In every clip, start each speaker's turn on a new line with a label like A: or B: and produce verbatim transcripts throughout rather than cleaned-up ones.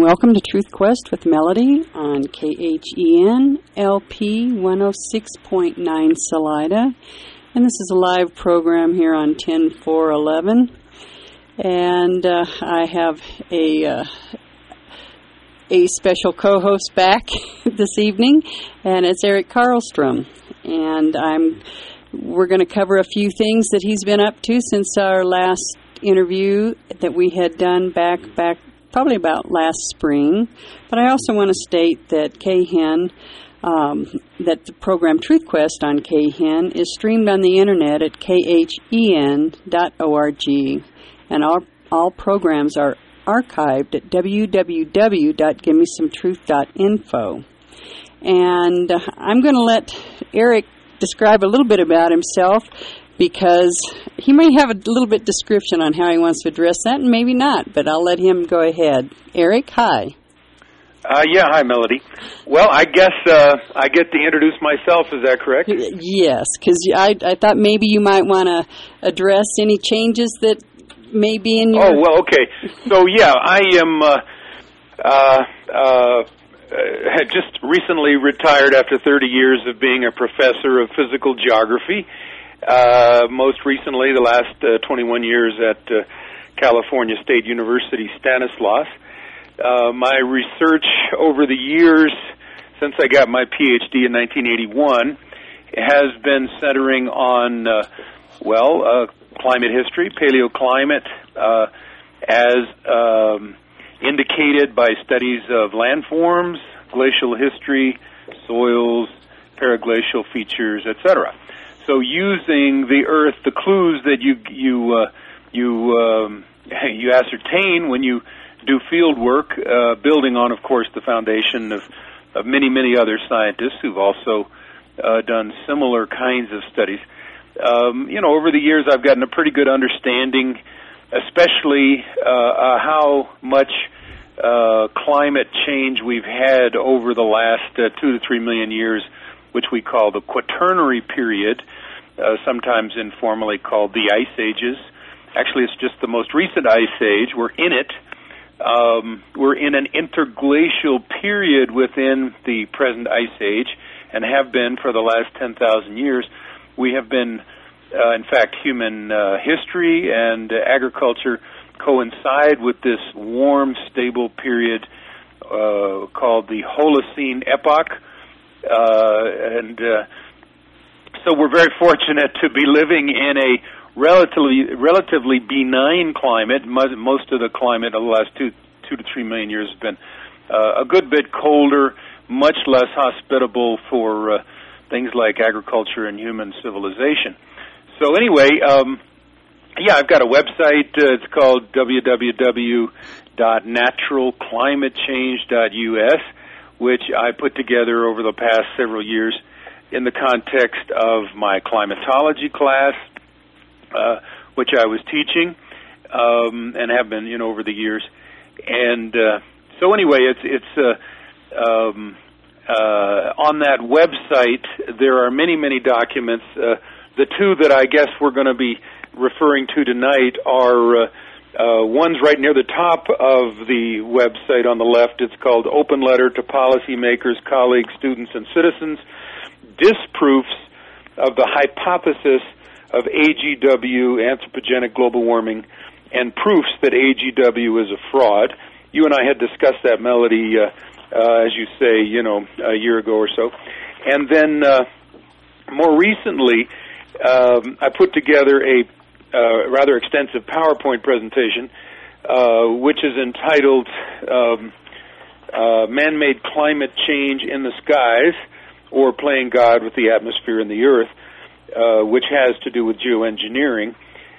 A: welcome to Truth Quest with Melody on K H E N L P one oh six point nine Salida. And this is a live program here on ten four eleven. And uh, I have a uh, a special co-host back this evening, and it's Eric Karlstrom. And I'm we're going to cover a few things that he's been up to since our last interview that we had done back back probably about last spring. But I also want to state that K H E N, um, that the program Truth Quest on K H E N is streamed on the internet at k h e n dot org, and all all programs are archived at w w w dot give me some truth dot info. And uh, I'm going to let Eric describe a little bit about himself, because he may have a little bit description on how he wants to address that, and maybe not, but I'll let him go ahead. Eric, hi.
B: Uh, yeah, hi, Melody. Well, I guess uh, I get to introduce myself, is that correct?
A: Yes, because I, I thought maybe you might want to address any changes that may be in your...
B: Oh, well, okay. So, yeah, I am... Uh, uh, uh, had just recently retired after thirty years of being a professor of physical geography. Uh, most recently, the last uh, twenty-one years at uh, California State University, Stanislaus. Uh, my research over the years, since I got my P H D in nineteen eighty-one, has been centering on, uh, well, uh, climate history, paleoclimate, uh, as um, indicated by studies of landforms, glacial history, soils, paraglacial features, et cetera. So using the Earth, the clues that you you uh, you um, you ascertain when you do field work, uh, building on, of course, the foundation of, of many, many other scientists who've also uh, done similar kinds of studies. Um, you know, over the years, I've gotten a pretty good understanding, especially uh, uh, how much uh, climate change we've had over the last uh, two to three million years, which we call the Quaternary period, uh, sometimes informally called the Ice Ages. Actually, it's just the most recent Ice Age. We're in it. Um, we're in an interglacial period within the present Ice Age, and have been for the last ten thousand years. We have been, uh, in fact, human uh, history and uh, agriculture coincide with this warm, stable period uh, called the Holocene epoch. Uh, and uh, so we're very fortunate to be living in a relatively relatively benign climate. Most of the climate of the last two two to three million years has been uh, a good bit colder, much less hospitable for uh, things like agriculture and human civilization. So anyway, um, yeah, I've got a website. Uh, it's called w w w dot natural climate change dot u s, which I put together over the past several years in the context of my climatology class, uh, which I was teaching, um, and have been, you know, over the years. And uh, so anyway, it's it's uh, um, uh, on that website. There are many, many documents. Uh, the two that I guess we're going to be referring to tonight are. Uh, Uh, one's right near the top of the website on the left. It's called Open Letter to Policymakers, Colleagues, Students, and Citizens, Disproofs of the Hypothesis of A G W, Anthropogenic Global Warming, and Proofs that A G W is a fraud. You and I had discussed that, Melody, uh, uh, as you say, you know, a year ago or so. And then uh, more recently, um, I put together a Uh, rather extensive PowerPoint presentation, uh, which is entitled um, uh, Man-Made Climate Change in the Skies, or Playing God with the Atmosphere and the Earth, uh, which has to do with geoengineering.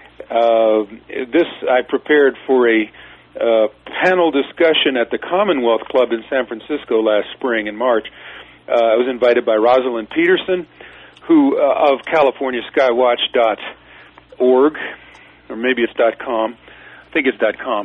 B: Uh, this I prepared for a uh, panel discussion at the Commonwealth Club in San Francisco last spring in March. Uh, I was invited by Rosalind Peterson, who uh, of California Skywatch dot org, or maybe it's .com. I think it's .com.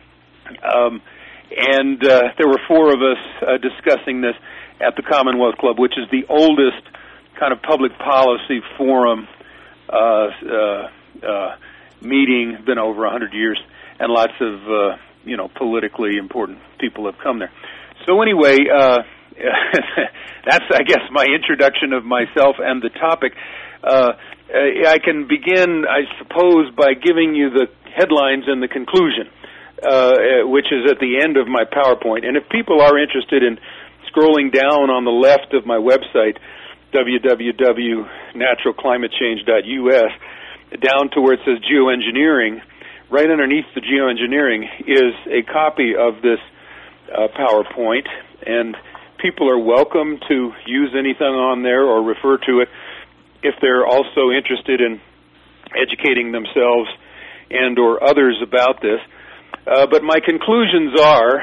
B: Um, and uh, there were four of us uh, discussing this at the Commonwealth Club, which is the oldest kind of public policy forum uh, uh, uh, meeting, been over one hundred years, and lots of uh, you know, politically important people have come there. So anyway, uh, that's, I guess, my introduction of myself and the topic. Uh, I can begin, I suppose, by giving you the headlines and the conclusion, uh, which is at the end of my PowerPoint. And if people are interested in scrolling down on the left of my website, w w w dot natural climate change dot u s, down to where it says geoengineering, right underneath the geoengineering is a copy of this uh, PowerPoint, and people are welcome to use anything on there or refer to it if they're also interested in educating themselves and or others about this. Uh, but my conclusions are,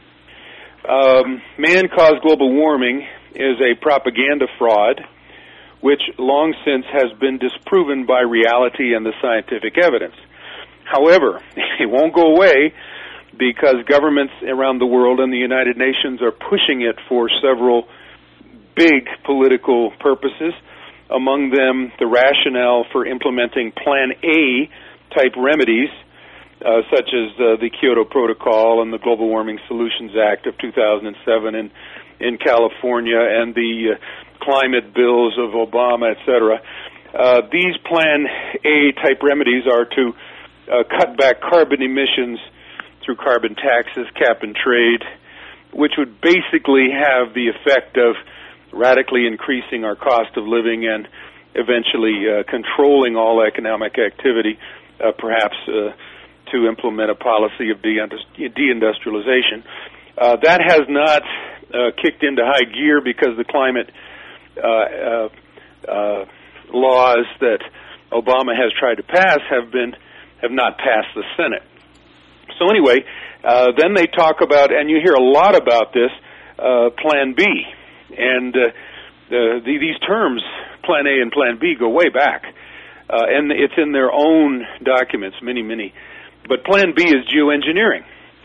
B: um, man-caused global warming is a propaganda fraud, which long since has been disproven by reality and the scientific evidence. However, it won't go away because governments around the world and the United Nations are pushing it for several big political purposes, among them the rationale for implementing Plan A type remedies, uh, such as uh, the Kyoto Protocol and the Global Warming Solutions Act of two thousand seven in, in California, and the uh, climate bills of Obama, et cetera. Uh, these Plan A type remedies are to uh, cut back carbon emissions through carbon taxes, cap and trade, which would basically have the effect of radically increasing our cost of living and eventually uh, controlling all economic activity, uh, perhaps uh, to implement a policy of deindustrialization. Uh, that has not uh, kicked into high gear because the climate uh, uh, uh, laws that Obama has tried to pass have been have not passed the Senate. So anyway, uh, then they talk about, and you hear a lot about this, uh, Plan B. And uh, the, the, these terms, Plan A and Plan B, go way back. Uh, and it's in their own documents, many, many. But Plan B is geoengineering.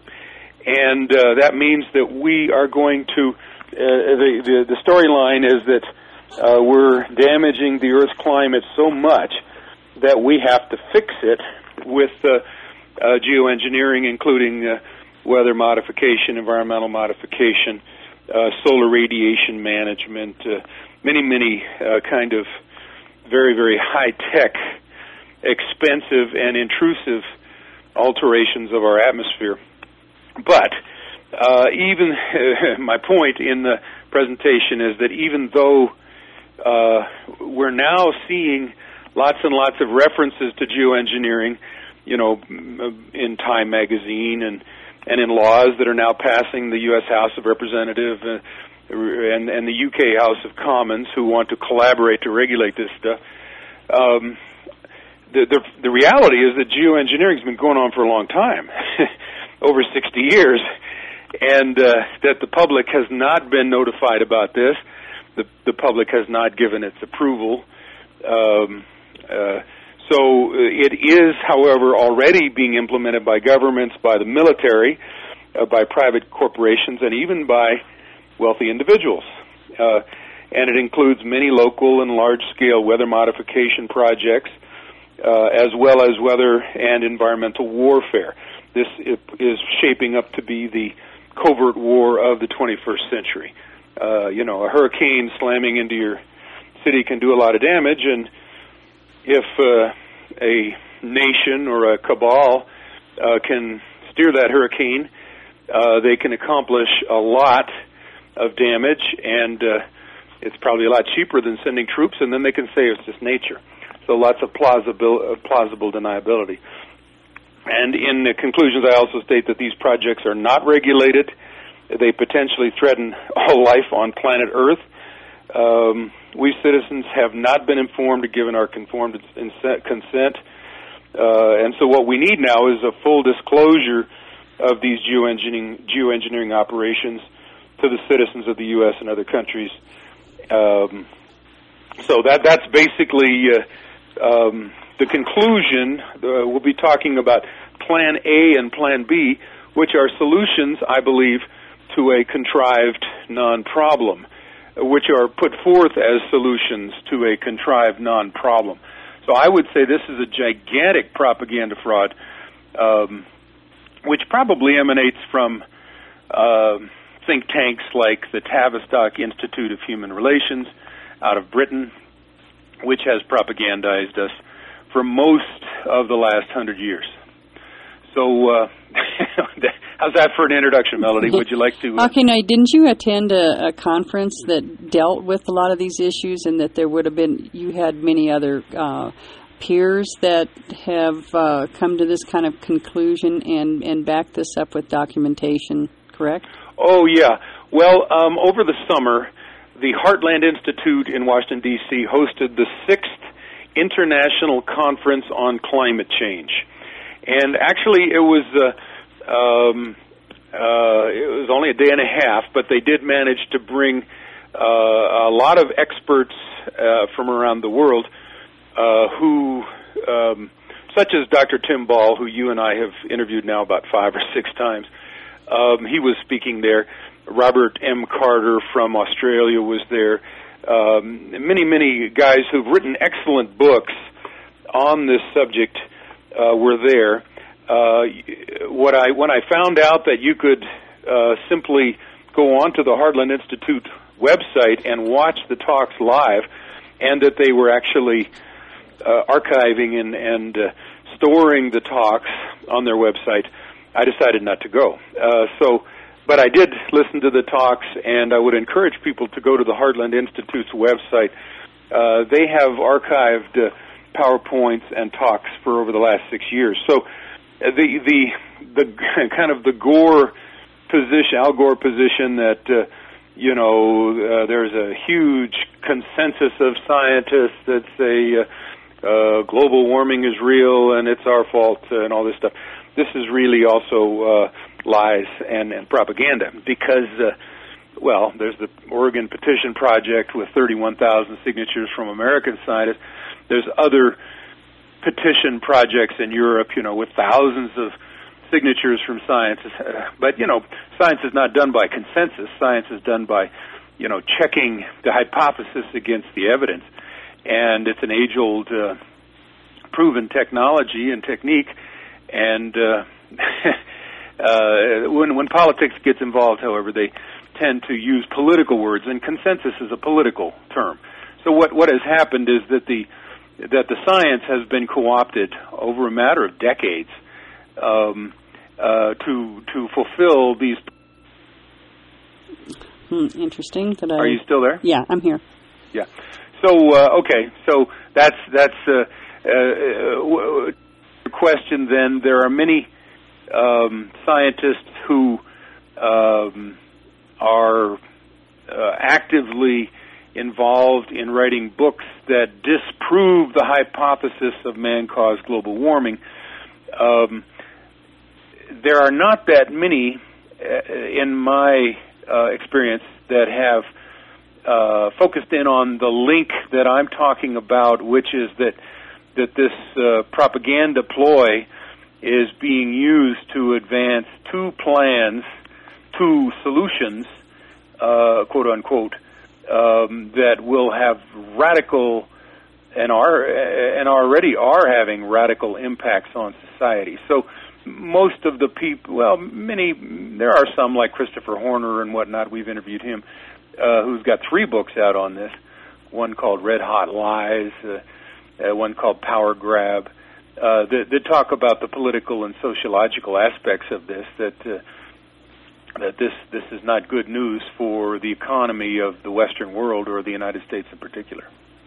B: And uh, that means that we are going to, uh, the, the, the storyline is that uh, we're damaging the Earth's climate so much that we have to fix it with uh, uh, geoengineering, including uh, weather modification, environmental modification, Uh, solar radiation management, uh, many, many uh, kind of very, very high-tech, expensive, and intrusive alterations of our atmosphere. But uh, even uh, my point in the presentation is that even though uh, we're now seeing lots and lots of references to geoengineering, you know, in Time magazine and and in laws that are now passing the U S House of Representatives uh, and, and the U K House of Commons, who want to collaborate to regulate this stuff. Um, the, the, the reality is that geoengineering has been going on for a long time, over sixty years, and uh, that the public has not been notified about this. The, the public has not given its approval. Um, uh, So it is, however, already being implemented by governments, by the military, uh, by private corporations, and even by wealthy individuals. Uh, and it includes many local and large-scale weather modification projects, uh, as well as weather and environmental warfare. This is shaping up to be the covert war of the twenty-first century. Uh, you know, a hurricane slamming into your city can do a lot of damage, and if uh, a nation or a cabal uh, can steer that hurricane, uh, they can accomplish a lot of damage, and uh, it's probably a lot cheaper than sending troops, and then they can say it's just nature. So lots of plausible, uh, plausible deniability. And in the conclusions, I also state that these projects are not regulated. They potentially threaten all life on planet Earth. Um, we citizens have not been informed or given our conformed consent. Uh, and so what we need now is a full disclosure of these geoengineering, geoengineering operations to the citizens of the U S and other countries. Um, so that that's basically uh, um, the conclusion. Uh, we'll be talking about Plan A and Plan B, which are solutions, I believe, to a contrived non-problem, which are put forth as solutions to a contrived non-problem. So I would say this is a gigantic propaganda fraud, um, which probably emanates from uh, think tanks like the Tavistock Institute of Human Relations out of Britain, which has propagandized us for most of the last hundred years. So, uh, how's that for an introduction, Melody? Would you like to? Uh,
A: okay, now, didn't you attend a, a conference that dealt with a lot of these issues, and that there would have been, you had many other uh, peers that have uh, come to this kind of conclusion and, and backed this up with documentation, correct?
B: Oh, yeah. Well, um, over the summer, the Heartland Institute in Washington, D C hosted the sixth International Conference on Climate Change. And actually, it was uh, um, uh, it was only a day and a half, but they did manage to bring uh, a lot of experts uh, from around the world, uh, who, um, such as Doctor Tim Ball, who you and I have interviewed now about five or six times. Um, he was speaking there. Robert M. Carter from Australia was there. Um, many, many guys who've written excellent books on this subject Uh, were there. Uh, what I when I found out that you could uh, simply go onto the Heartland Institute website and watch the talks live, and that they were actually uh, archiving and, and uh, storing the talks on their website, I decided not to go. Uh, so, but I did listen to the talks, and I would encourage people to go to the Heartland Institute's website. Uh, they have archived Uh, PowerPoints and talks for over the last six years. So uh, the the the kind of the Gore position, Al Gore position that uh, you know uh, there's a huge consensus of scientists that say uh, uh, global warming is real and it's our fault uh, and all this stuff. This is really also uh, lies and, and propaganda, because uh, well, there's the Oregon Petition Project with thirty-one thousand signatures from American scientists. There's other petition projects in Europe, you know, with thousands of signatures from scientists. But, you know, science is not done by consensus. Science is done by, you know, checking the hypothesis against the evidence. And it's an age-old uh, proven technology and technique. And uh, uh, when, when politics gets involved, however, they tend to use political words, and consensus is a political term. So what, what has happened is that the that the science has been co-opted over a matter of decades um, uh, to to fulfill these.
A: Hmm, interesting. That I...
B: Are you still there?
A: Yeah, I'm here.
B: Yeah. So uh, okay. So that's that's uh, uh, question. Then there are many um, scientists who um, are uh, actively involved in writing books that disprove the hypothesis of man-caused global warming. Um, there are not that many, uh, in my uh, experience, that have uh, focused in on the link that I'm talking about, which is that that this uh, propaganda ploy is being used to advance two plans, two solutions, uh, quote unquote, Um, that will have radical and are and already are having radical impacts on society. So most of the people, well, many, there are some like Christopher Horner and whatnot. We've interviewed him, uh, who's got three books out on this. One called Red Hot Lies, uh, uh, one called Power Grab. Uh, that, that talk about the political and sociological aspects of this. That. Uh, that this this is not good news for the economy of the Western world, or the United States in particular.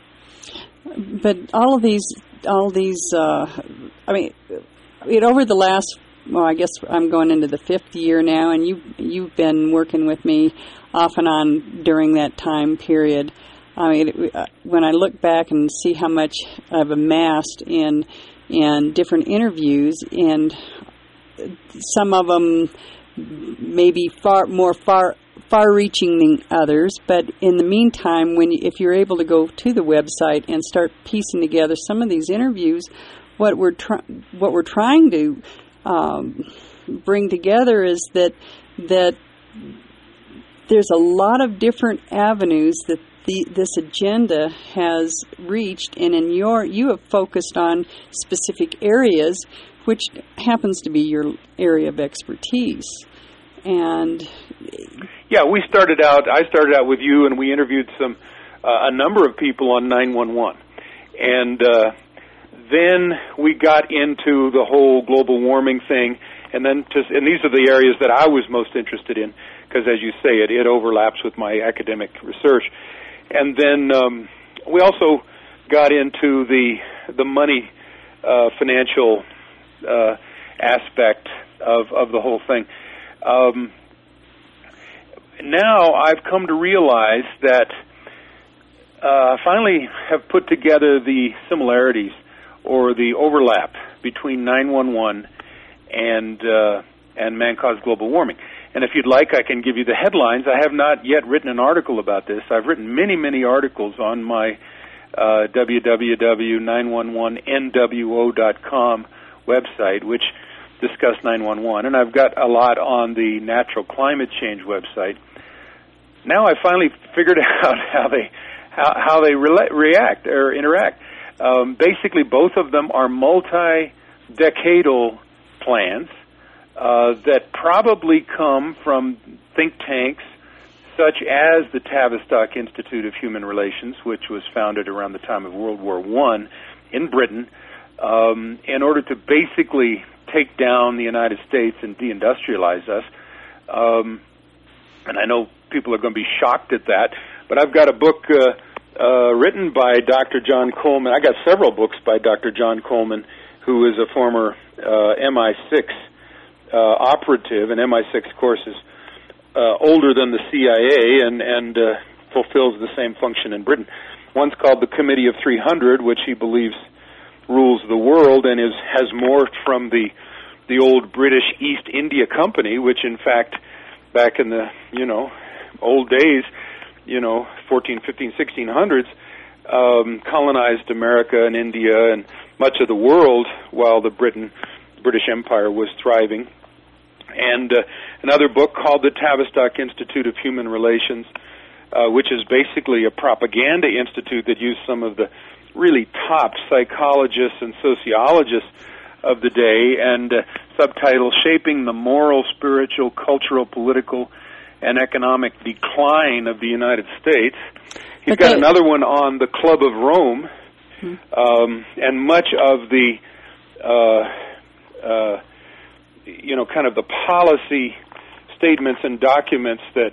A: But all of these, all these, uh, I mean, it, over the last, well, I guess I'm going into the fifth year now, and you you've been working with me off and on during that time period. I mean, it, when I look back and see how much I've amassed in in different interviews, and some of them maybe far more far far-reaching than others, but in the meantime, when you, if you're able to go to the website and start piecing together some of these interviews, what we're try- what we're trying to um, bring together is that that there's a lot of different avenues that the, this agenda has reached, and in your you have focused on specific areas which happens to be your area of expertise. And
B: yeah, we started out, I started out with you, and we interviewed some, uh, a number of people on nine one one. And uh, then we got into the whole global warming thing, and then just, and these are the areas that I was most interested in, because as you say, it, it overlaps with my academic research. And then um, we also got into the the money, uh, financial uh, aspect of, of the whole thing. Um, now I've come to realize that uh, I finally have put together the similarities or the overlap between nine one one and uh, and man-caused global warming. And if you'd like, I can give you the headlines. I have not yet written an article about this. I've written many, many articles on my uh, w w w dot nine one one n w o dot com website, which discuss nine one one, and I've got a lot on the Natural Climate Change website. Now I finally figured out how they how, how they re- react or interact. Um, basically, both of them are multi-decadal plans uh, that probably come from think tanks such as the Tavistock Institute of Human Relations, which was founded around the time of World War One in Britain, um, in order to basically take down the United States and deindustrialize us. Um, and I know people are going to be shocked at that, but I've got a book uh, uh, written by Doctor John Coleman. I got several books by Doctor John Coleman, who is a former uh, M I six uh, operative, and M I six, of course, is uh, older than the C I A and, and uh, fulfills the same function in Britain. One's called the Committee of three hundred, which he believes rules the world and is has morphed from the the old British East India Company, which in fact back in the you know old days, you know fourteen, fifteen, sixteen hundreds, um, colonized America and India and much of the world while the Britain British Empire was thriving. And uh, another book called the Tavistock Institute of Human Relations, uh, which is basically a propaganda institute that used some of the really top psychologists and sociologists of the day, and uh, subtitle Shaping the Moral, Spiritual, Cultural, Political, and Economic Decline of the United States. He's
A: okay.
B: got another one on the Club of Rome, mm-hmm. um, and much of the, uh, uh, you know, kind of the policy statements and documents that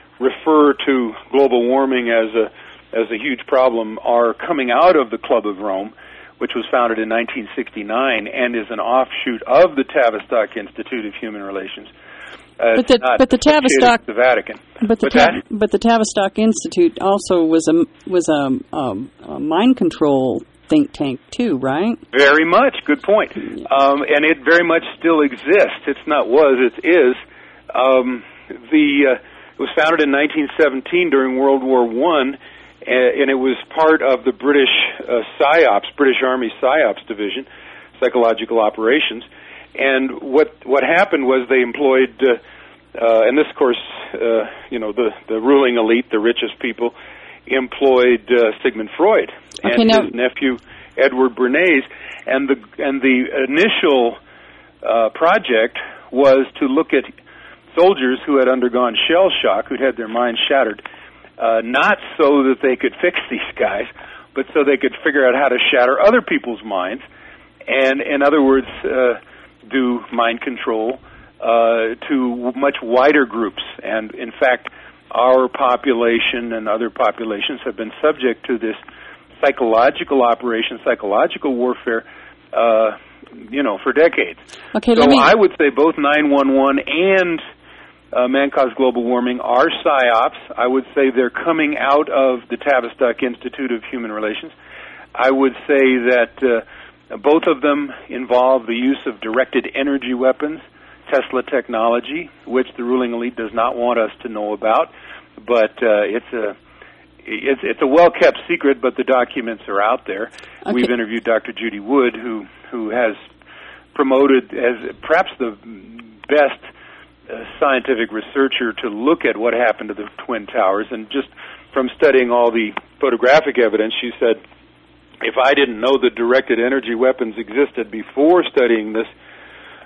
B: refer to global warming as a as a huge problem are coming out of the Club of Rome, which was founded in nineteen sixty-nine and is an offshoot of the Tavistock Institute of Human Relations. Uh,
A: but the, but the Tavistock,
B: the Vatican.
A: But the, Ta- but the Tavistock Institute also was a was a, um, a mind control think tank too, right?
B: Very much. Good point. Um, and it very much still exists. It's not was. It is. Um, the uh, it was founded in nineteen seventeen during World War One. And it was part of the British uh, PSYOPs, British Army PSYOPs division, psychological operations. And what what happened was they employed, uh, uh, and this, of course, uh, you know, the, the ruling elite, the richest people, employed uh, Sigmund Freud and
A: okay, now,
B: his nephew Edward Bernays. And the and the initial uh, project was to look at soldiers who had undergone shell shock, who'd had their minds shattered. Uh, not so that they could fix these guys, but so they could figure out how to shatter other people's minds, and, in other words, uh, do mind control uh, to much wider groups. And, in fact, our population and other populations have been subject to this psychological operation, psychological warfare, uh, you know, for decades.
A: Okay,
B: so
A: let me...
B: I would say both nine one one and Uh, man-caused global warming are PSYOPs. I would say they're coming out of the Tavistock Institute of Human Relations. I would say that uh, both of them involve the use of directed energy weapons, Tesla technology, which the ruling elite does not want us to know about. But uh, it's a it's, it's a well-kept secret, but the documents are out there. Okay. We've interviewed Doctor Judy Wood, who who has promoted as perhaps the best a scientific researcher to look at what happened to the Twin Towers, and just from studying all the photographic evidence, she said, if I didn't know that directed energy weapons existed before studying this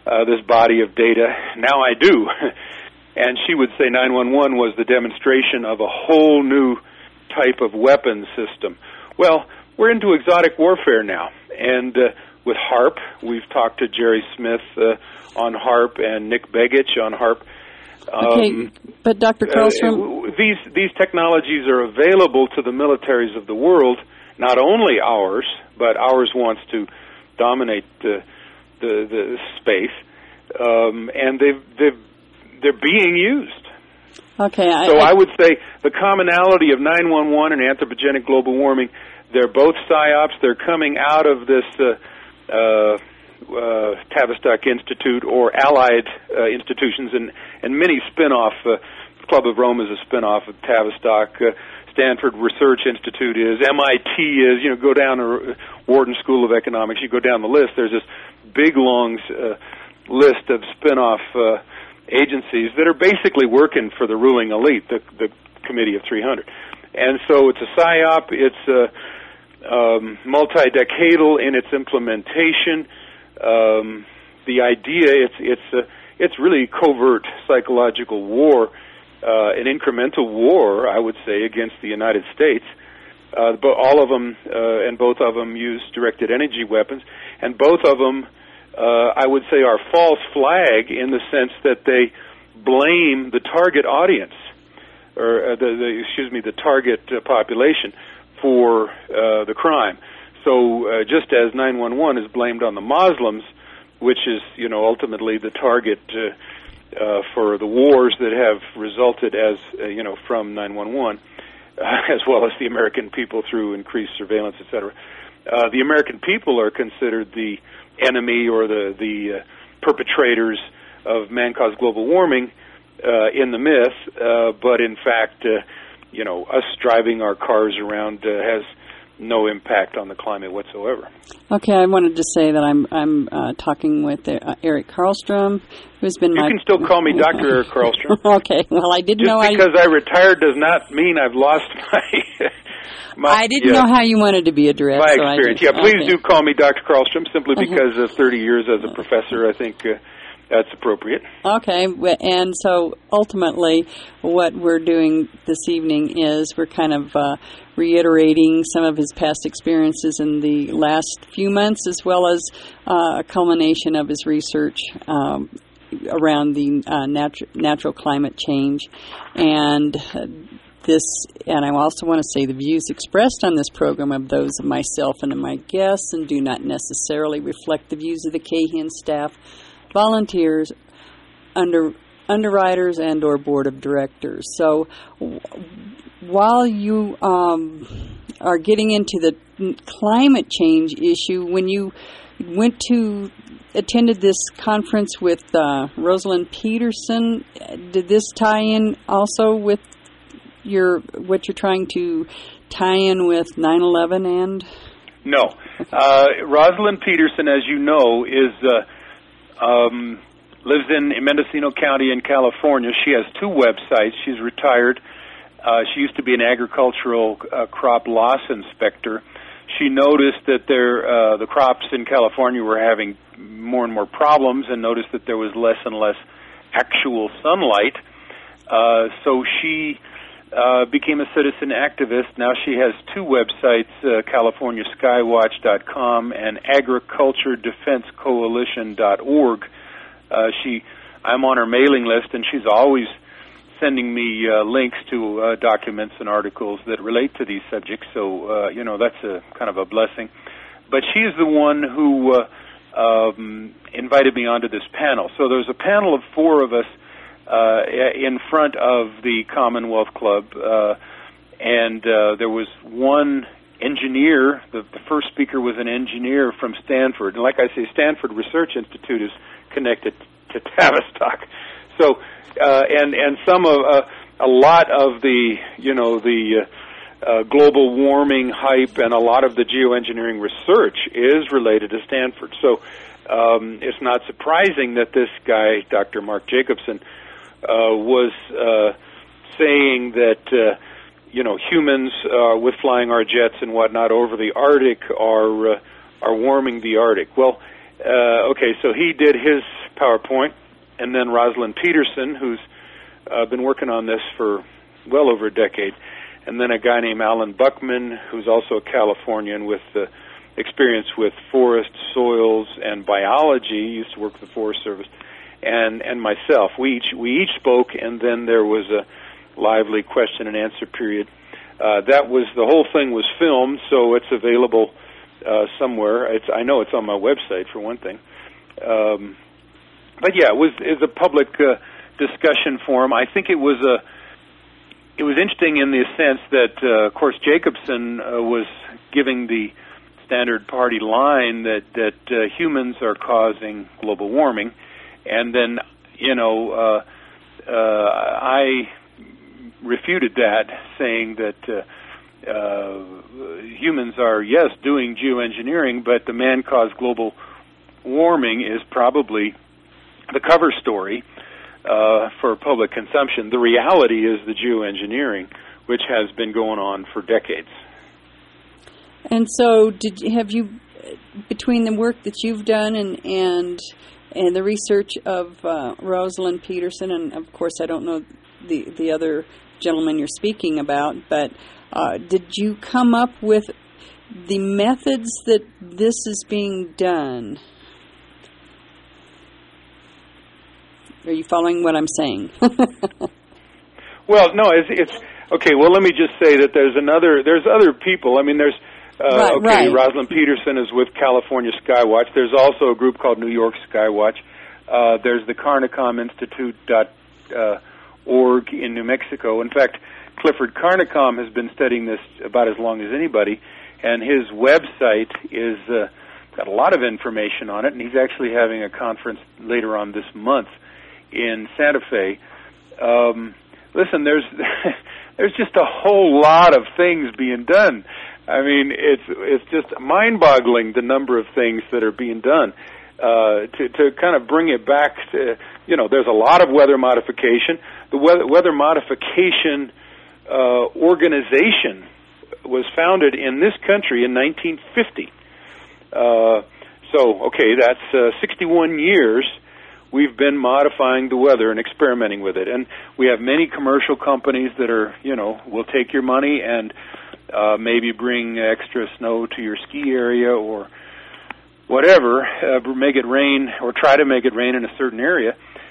B: uh, this body of data. Now I do. And she would say nine one one was the demonstration of a whole new type of weapon system. Well, we're into exotic warfare now. And uh, with HAARP, we've talked to Jerry Smith uh, on HAARP and Nick Begich on HAARP.
A: Okay,
B: um,
A: but Doctor Karlstrom...
B: Uh, these, these technologies are available to the militaries of the world, not only ours, but ours wants to dominate the, the, the space, um, and they've, they've, they're being used.
A: Okay. I,
B: so
A: I,
B: I would say the commonality of nine one one and anthropogenic global warming, they're both psyops. They're coming out of this uh, uh, uh, Tavistock Institute or allied uh, institutions, and, and many spin-off. Uh, Club of Rome is a spin-off of Tavistock. Uh, Stanford Research Institute is. M I T is. You know, go down to Wharton School of Economics. You go down the list. There's this big, long uh, list of spin-off uh, agencies that are basically working for the ruling elite, the, the Committee of three hundred. And so it's a psyop. It's a um, multi-decadal in its implementation. Um, the idea, it's it's uh, it's really covert psychological war, uh, an incremental war, I would say, against the United States. Uh, but all of them, uh, and both of them, use directed energy weapons, and both of them, uh, I would say, are false flag in the sense that they blame the target audience, or uh, the, the excuse me, the target uh, population for uh, the crime. So uh, just as nine one one is blamed on the Muslims, which is, you know, ultimately the target uh, uh, for the wars that have resulted as, uh, you know, from nine one one, uh, as well as the American people through increased surveillance, et cetera. Uh, the American people are considered the enemy or the, the uh, perpetrators of man-caused global warming uh, in the myth, uh, but in fact, uh, you know, us driving our cars around uh, has no impact on the climate whatsoever.
A: Okay, I wanted to say that I'm I'm uh, talking with uh, Eric Karlstrom, who's been
B: you
A: my...
B: You can still call me Doctor Eric Karlstrom.
A: Okay, well, I didn't
B: Just
A: know...
B: Just because I... I retired does not mean I've lost my... my
A: I didn't
B: yeah,
A: know how you wanted to be addressed.
B: My
A: so
B: experience.
A: I just,
B: yeah, please
A: okay.
B: do call me Doctor Karlstrom, simply because of thirty years as a professor, I think... Uh, That's appropriate.
A: Okay, and so ultimately what we're doing this evening is we're kind of uh, reiterating some of his past experiences in the last few months, as well as uh, a culmination of his research um, around the uh, natu- natural climate change. And this, and I also want to say the views expressed on this program of those of myself and of my guests and do not necessarily reflect the views of the Cahan staff, volunteers, under underwriters, and or board of directors. So w- while you um, are getting into the climate change issue, when you went to attended this conference with uh, Rosalind Peterson, did this tie in also with your what you're trying to tie in with nine eleven and?
B: No. Uh, Rosalind Peterson, as you know, is... Uh, Um, lives in Mendocino County in California. She has two websites. She's retired. Uh, she used to be an agricultural uh, crop loss inspector. She noticed that there, uh, the crops in California were having more and more problems, and noticed that there was less and less actual sunlight. Uh, so she uh, became a citizen activist. Now she has two websites, uh, California Skywatch dot com and Agriculture Defense Coalition dot org. Uh, she, I'm on her mailing list, and she's always sending me uh, links to uh, documents and articles that relate to these subjects. So, uh, you know, that's a kind of a blessing. But she's the one who uh, um, invited me onto this panel. So there's a panel of four of us Uh, in front of the Commonwealth Club, uh, and uh, there was one engineer. The, the first speaker was an engineer from Stanford, and like I say, Stanford Research Institute is connected to Tavistock. So, uh, and and some of uh, a lot of the you know the uh, uh, global warming hype and a lot of the geoengineering research is related to Stanford. So, um, it's not surprising that this guy, Doctor Mark Jacobson, Uh, was uh, saying that, uh, you know, humans uh, with flying our jets and whatnot over the Arctic are uh, are warming the Arctic. Well, uh, okay, so he did his PowerPoint, and then Rosalind Peterson, who's uh, been working on this for well over a decade, and then a guy named Alan Buckman, who's also a Californian with uh, experience with forest, soils, and biology, used to work for the Forest Service, and, and myself. We each, we each spoke, and then there was a lively question and answer period. Uh, that was, the whole thing was filmed, so it's available uh, somewhere. It's, I know it's on my website, for one thing. Um, but yeah, it was, it was a public uh, discussion forum. I think it was a, it was interesting in the sense that, uh, of course, Jacobson uh, was giving the standard party line that, that uh, humans are causing global warming. And then, you know, uh, uh, I refuted that, saying that uh, uh, humans are, yes, doing geoengineering, but the man-caused global warming is probably the cover story uh, for public consumption. The reality is the geoengineering, which has been going on for decades.
A: And so, did you, have you, between the work that you've done and and and the research of uh, Rosalind Peterson, and of course I don't know the the other gentleman you're speaking about, but uh, did you come up with the methods that this is being done? Are you following what I'm saying?
B: Well, no, it's, it's okay. Well, let me just say that there's another, there's other people. I mean, there's uh,
A: right,
B: okay.
A: Right.
B: Rosalind Peterson is with California Skywatch. There's also a group called New York Skywatch. Uh, there's the Carnicom Institute dot org in New Mexico. In fact, Clifford Carnicom has been studying this about as long as anybody, and his website is uh, got a lot of information on it. And he's actually having a conference later on this month in Santa Fe. Um, listen, there's there's just a whole lot of things being done. I mean, it's it's just mind-boggling the number of things that are being done. Uh, to to kind of bring it back to, you know, there's a lot of weather modification. The weather, weather modification uh, organization was founded in this country in nineteen fifty. Uh, so, okay, that's uh, sixty-one years. We've been modifying the weather and experimenting with it. And we have many commercial companies that are, you know, will take your money and uh, maybe bring extra snow to your ski area or whatever, uh, make it rain or try to make it rain in a certain area.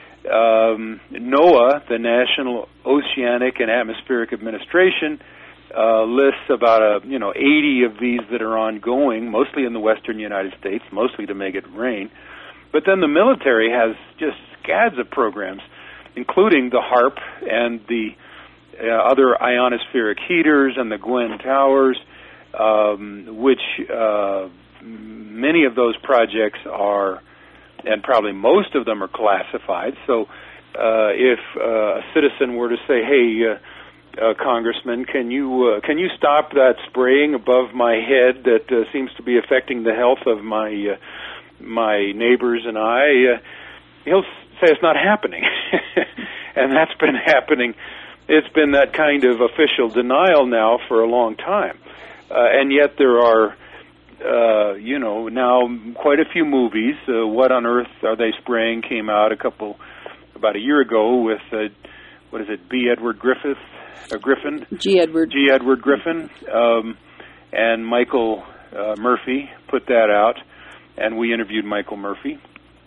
B: Um, NOAA, the National Oceanic and Atmospheric Administration, uh, lists about a, you know, eighty of these that are ongoing, mostly in the western United States, mostly to make it rain. But then the military has just scads of programs, including the HAARP and the uh, other ionospheric heaters and the Gwen Towers, um, which uh, many of those projects are, and probably most of them are classified. So uh, if uh, a citizen were to say, hey, uh, uh, Congressman, can you uh, can you stop that spraying above my head that uh, seems to be affecting the health of my uh, my neighbors and I, uh, he'll say it's not happening. And that's been happening. It's been that kind of official denial now for a long time. Uh, and yet there are, uh, you know, now quite a few movies. Uh, What on Earth Are They Spraying came out a couple, about a year ago with, uh, what is it, B. Edward Griffith, uh, Griffin?
A: G. Edward.
B: G. Edward Griffin. Um, and Michael uh, Murphy put that out. And we interviewed Michael Murphy.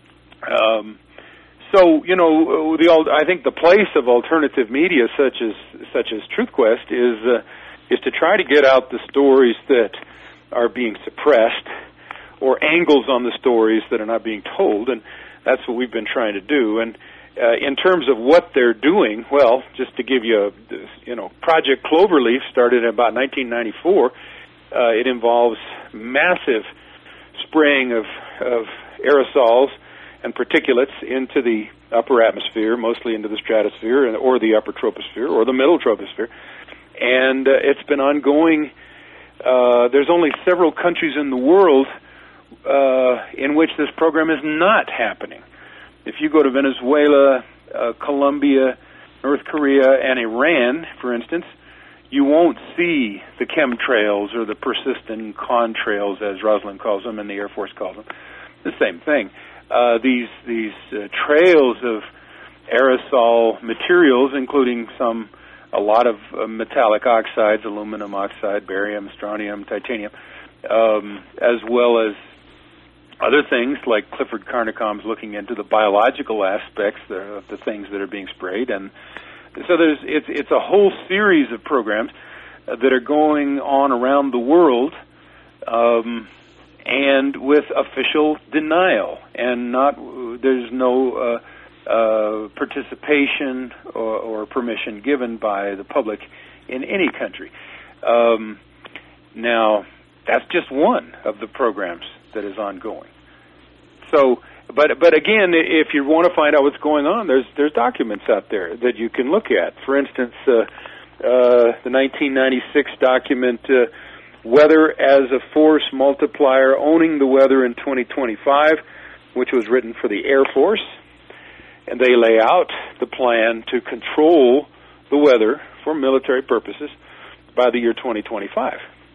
B: Um, so, you know, the I think the place of alternative media, such as such as TruthQuest, is uh, is to try to get out the stories that are being suppressed, or angles on the stories that are not being told, and that's what we've been trying to do. And uh, in terms of what they're doing, well, just to give you a, you know, Project Cloverleaf started in about nineteen ninety-four. Uh, it involves massive spraying of, of aerosols and particulates into the upper atmosphere, mostly into the stratosphere or the upper troposphere or the middle troposphere. And uh, it's been ongoing. Uh, there's only several countries in the world uh, in which this program is not happening. If you go to Venezuela, uh, Colombia, North Korea, and Iran, for instance, you won't see the chemtrails or the persistent contrails, as Rosalind calls them and the Air Force calls them. The same thing. uh, these these uh, trails of aerosol materials, including some, a lot of uh, metallic oxides, aluminum oxide, barium, strontium, titanium, um, as well as other things like Clifford Carnicom's looking into the biological aspects of the things that are being sprayed. And so there's it's it's a whole series of programs uh, that are going on around the world, um, and with official denial, and not there's no uh, uh, participation or, or permission given by the public in any country. Um, now, that's just one of the programs that is ongoing. So, but but again, if you want to find out what's going on, there's there's documents out there that you can look at. For instance, uh, uh, the nineteen ninety-six document, uh, Weather as a Force Multiplier, Owning the Weather in twenty twenty-five, which was written for the Air Force, and they lay out the plan to control the weather for military purposes by the year twenty twenty-five.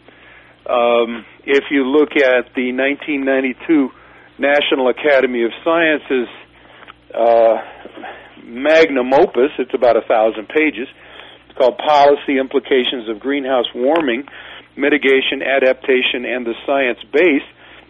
B: Um, if you look at the nineteen ninety-two National Academy of Sciences uh, magnum opus, it's about a thousand pages. It's called Policy Implications of Greenhouse Warming, Mitigation, Adaptation, and the Science Base.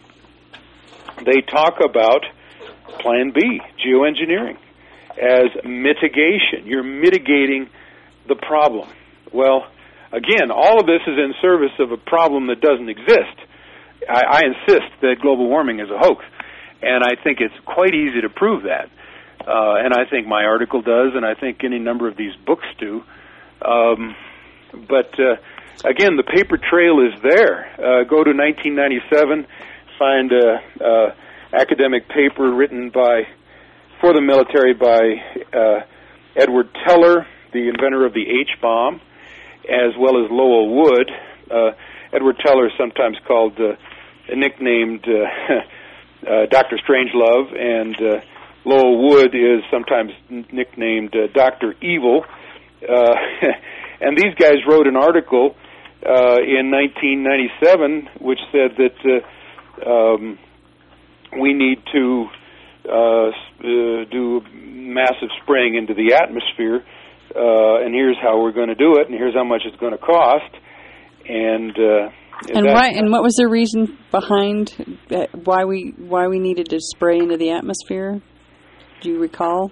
B: They talk about Plan B, geoengineering, as mitigation. You're mitigating the problem. Well, again, all of this is in service of a problem that doesn't exist. I, I insist that global warming is a hoax, and I think it's quite easy to prove that. Uh, and I think my article does, and I think any number of these books do. Um, but uh, again, the paper trail is there. Uh, go to nineteen ninety-seven, find a, a academic paper written by for the military by uh, Edward Teller, the inventor of the H-bomb, as well as Lowell Wood. Uh, Edward Teller is sometimes called, uh, nicknamed uh, uh, Doctor Strangelove, and uh, Lowell Wood is sometimes nicknamed uh, Doctor Evil. Uh, and these guys wrote an article uh, in nineteen ninety-seven which said that uh, um, we need to uh, uh, do massive spraying into the atmosphere, uh, and here's how we're going to do it, and here's how much it's going to cost. And uh,
A: and why? And what was the reason behind why we why we needed to spray into the atmosphere? Do you recall?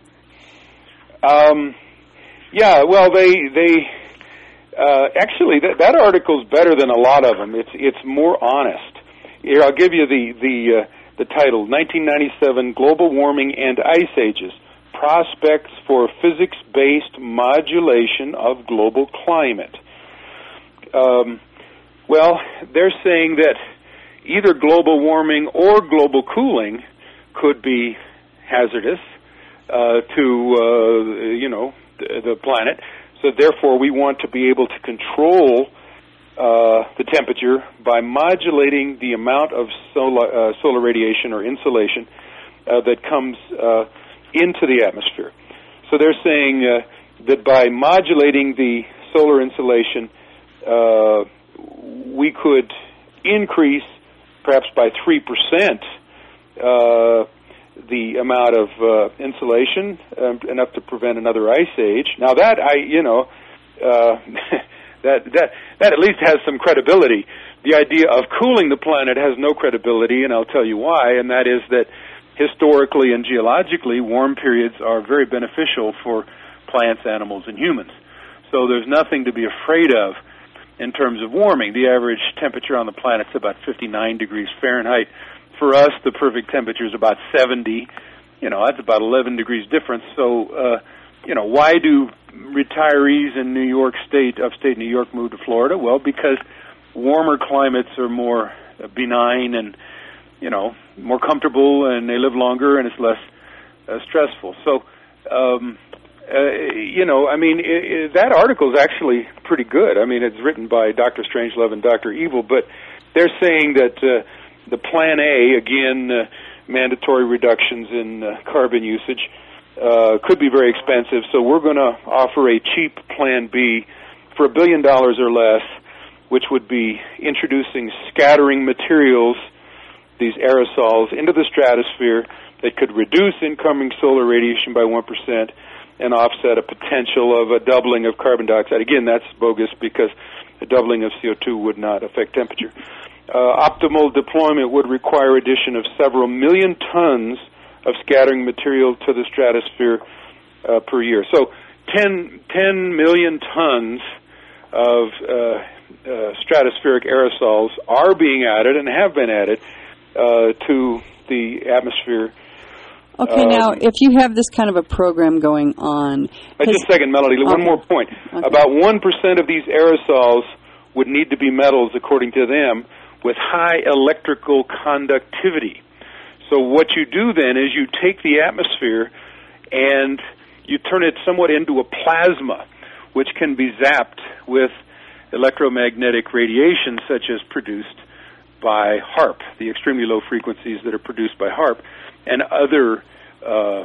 B: Um, yeah. Well, they they uh, actually that that article's better than a lot of them. It's it's more honest. Here, I'll give you the the uh, the title: nineteen ninety-seven Global Warming and Ice Ages: Prospects for Physics-Based Modulation of Global Climate. Um, well, they're saying that either global warming or global cooling could be hazardous uh, to, uh, you know, the, the planet. So therefore, we want to be able to control uh, the temperature by modulating the amount of solar, uh, solar radiation or insolation uh, that comes uh, into the atmosphere. So they're saying uh, that by modulating the solar insolation, Uh, we could increase, perhaps by three percent, uh, the amount of uh, insulation, um, enough to prevent another ice age. Now that I, you know, uh, that that that at least has some credibility. The idea of cooling the planet has no credibility, and I'll tell you why. And that is that historically and geologically, warm periods are very beneficial for plants, animals, and humans. So there's nothing to be afraid of in terms of warming. The average temperature on the planet is about fifty-nine degrees Fahrenheit. For us, the perfect temperature is about seventy. You know, that's about eleven degrees difference. So, uh, you know, why do retirees in New York State, upstate New York, move to Florida? Well, because warmer climates are more benign and, you know, more comfortable, and they live longer, and it's less uh, stressful. So, um, Uh, you know, I mean, it, it, that article is actually pretty good. I mean, it's written by Doctor Strangelove and Doctor Evil, but they're saying that uh, the Plan A, again, uh, mandatory reductions in uh, carbon usage, uh, could be very expensive, so we're going to offer a cheap Plan B for a billion dollars or less, which would be introducing scattering materials, these aerosols, into the stratosphere that could reduce incoming solar radiation by one percent and offset a potential of a doubling of carbon dioxide. Again, that's bogus because a doubling of C O two would not affect temperature. Uh, optimal deployment would require addition of several million tons of scattering material to the stratosphere uh, per year. So ten, ten million tons of uh, uh, stratospheric aerosols are being added and have been added uh, to the atmosphere.
A: Okay, um, now, if you have this kind of a program going on...
B: Uh, just a second, Melody, okay. One more point. Okay. About one percent of these aerosols would need to be metals, according to them, with high electrical conductivity. So what you do then is you take the atmosphere and you turn it somewhat into a plasma, which can be zapped with electromagnetic radiation, such as produced by HAARP, the extremely low frequencies that are produced by HAARP, and other uh,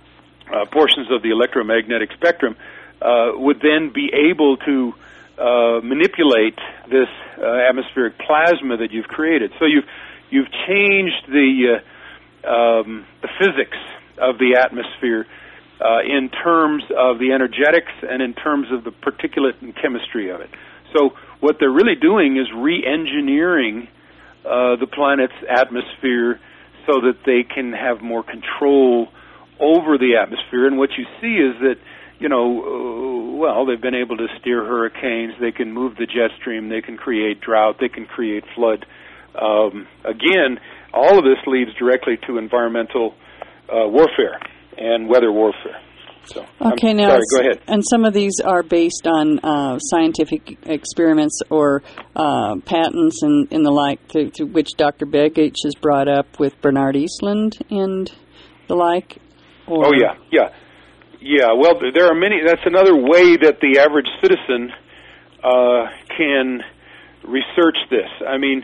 B: uh, portions of the electromagnetic spectrum uh, would then be able to uh, manipulate this uh, atmospheric plasma that you've created. So you've you've changed the uh, um, the physics of the atmosphere uh, in terms of the energetics and in terms of the particulate and chemistry of it. So what they're really doing is re-engineering uh, the planet's atmosphere so that they can have more control over the atmosphere. And what you see is that, you know, uh, well, they've been able to steer hurricanes, they can move the jet stream, they can create drought, they can create flood. Um, again, all of this leads directly to environmental uh, warfare and weather warfare. So,
A: okay,
B: I'm
A: now,
B: sorry, go ahead.
A: And some of these are based on uh, scientific experiments or uh, patents and, and the like, to, to which Doctor Begich has brought up with Bernard Eastlund and the like? Or?
B: Oh, yeah, yeah. Yeah, well, there are many. That's another way that the average citizen uh, can research this. I mean,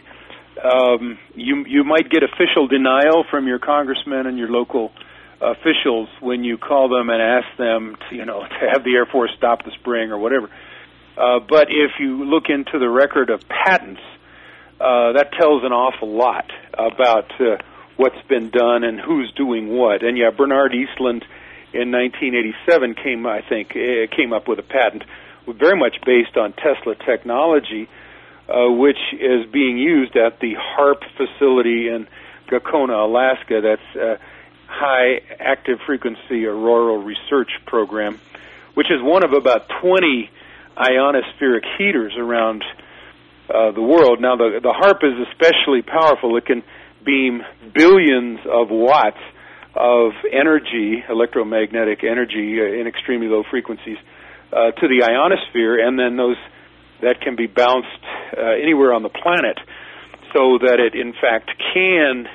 B: um, you you might get official denial from your congressman and your local officials when you call them and ask them to, you know, to have the Air Force stop the spraying or whatever. Uh, but if you look into the record of patents, uh, that tells an awful lot about uh, what's been done and who's doing what. And yeah, Bernard Eastlund in nineteen eighty-seven came, I think, uh, came up with a patent very much based on Tesla technology, uh, which is being used at the HAARP facility in Gakona, Alaska. That's uh, High Active Frequency Auroral Research Program, which is one of about twenty ionospheric heaters around uh, the world. Now, the, the HAARP is especially powerful. It can beam billions of watts of energy, electromagnetic energy, uh, in extremely low frequencies uh, to the ionosphere, and then those that can be bounced uh, anywhere on the planet, so that it, in fact, can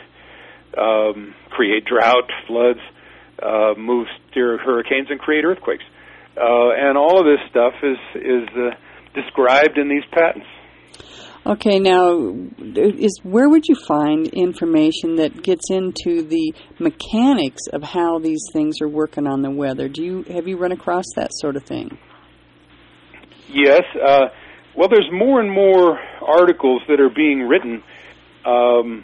B: Um, create drought, floods, uh, move, steer hurricanes, and create earthquakes. Uh, and all of this stuff is is uh, described in these patents.
A: Okay, now, is where would you find information that gets into the mechanics of how these things are working on the weather? Do you have you run across that sort of thing?
B: Yes. Uh, well, there's more and more articles that are being written Um,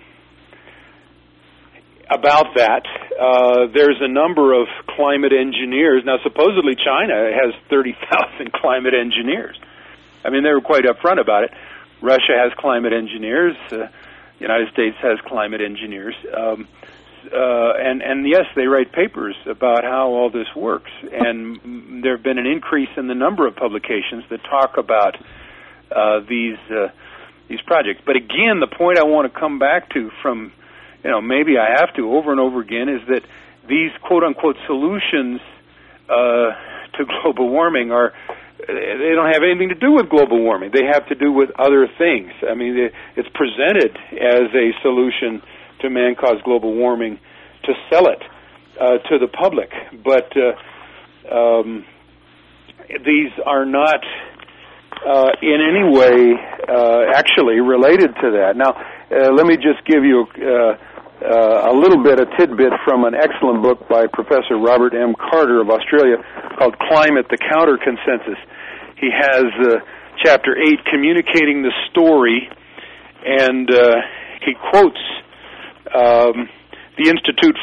B: about that. Uh, there's a number of climate engineers. Now, supposedly China has thirty thousand climate engineers. I mean, they were quite upfront about it. Russia has climate engineers. Uh, the United States has climate engineers. Um, uh, and, and, yes, they write papers about how all this works. And there have been an increase in the number of publications that talk about uh, these, uh, these projects. But, again, the point I want to come back to from you know, maybe I have to over and over again, is that these quote-unquote solutions uh, to global warming are, they don't have anything to do with global warming. They have to do with other things. I mean, it's presented as a solution to man-caused global warming to sell it uh, to the public. But uh, um, these are not uh, in any way uh, actually related to that. Now, uh, let me just give you uh, Uh, a little bit, a tidbit from an excellent book by Professor Robert M. Carter of Australia called Climate, the Counter-Consensus. He has uh, Chapter eight, Communicating the Story, and uh, he quotes um, the Institute for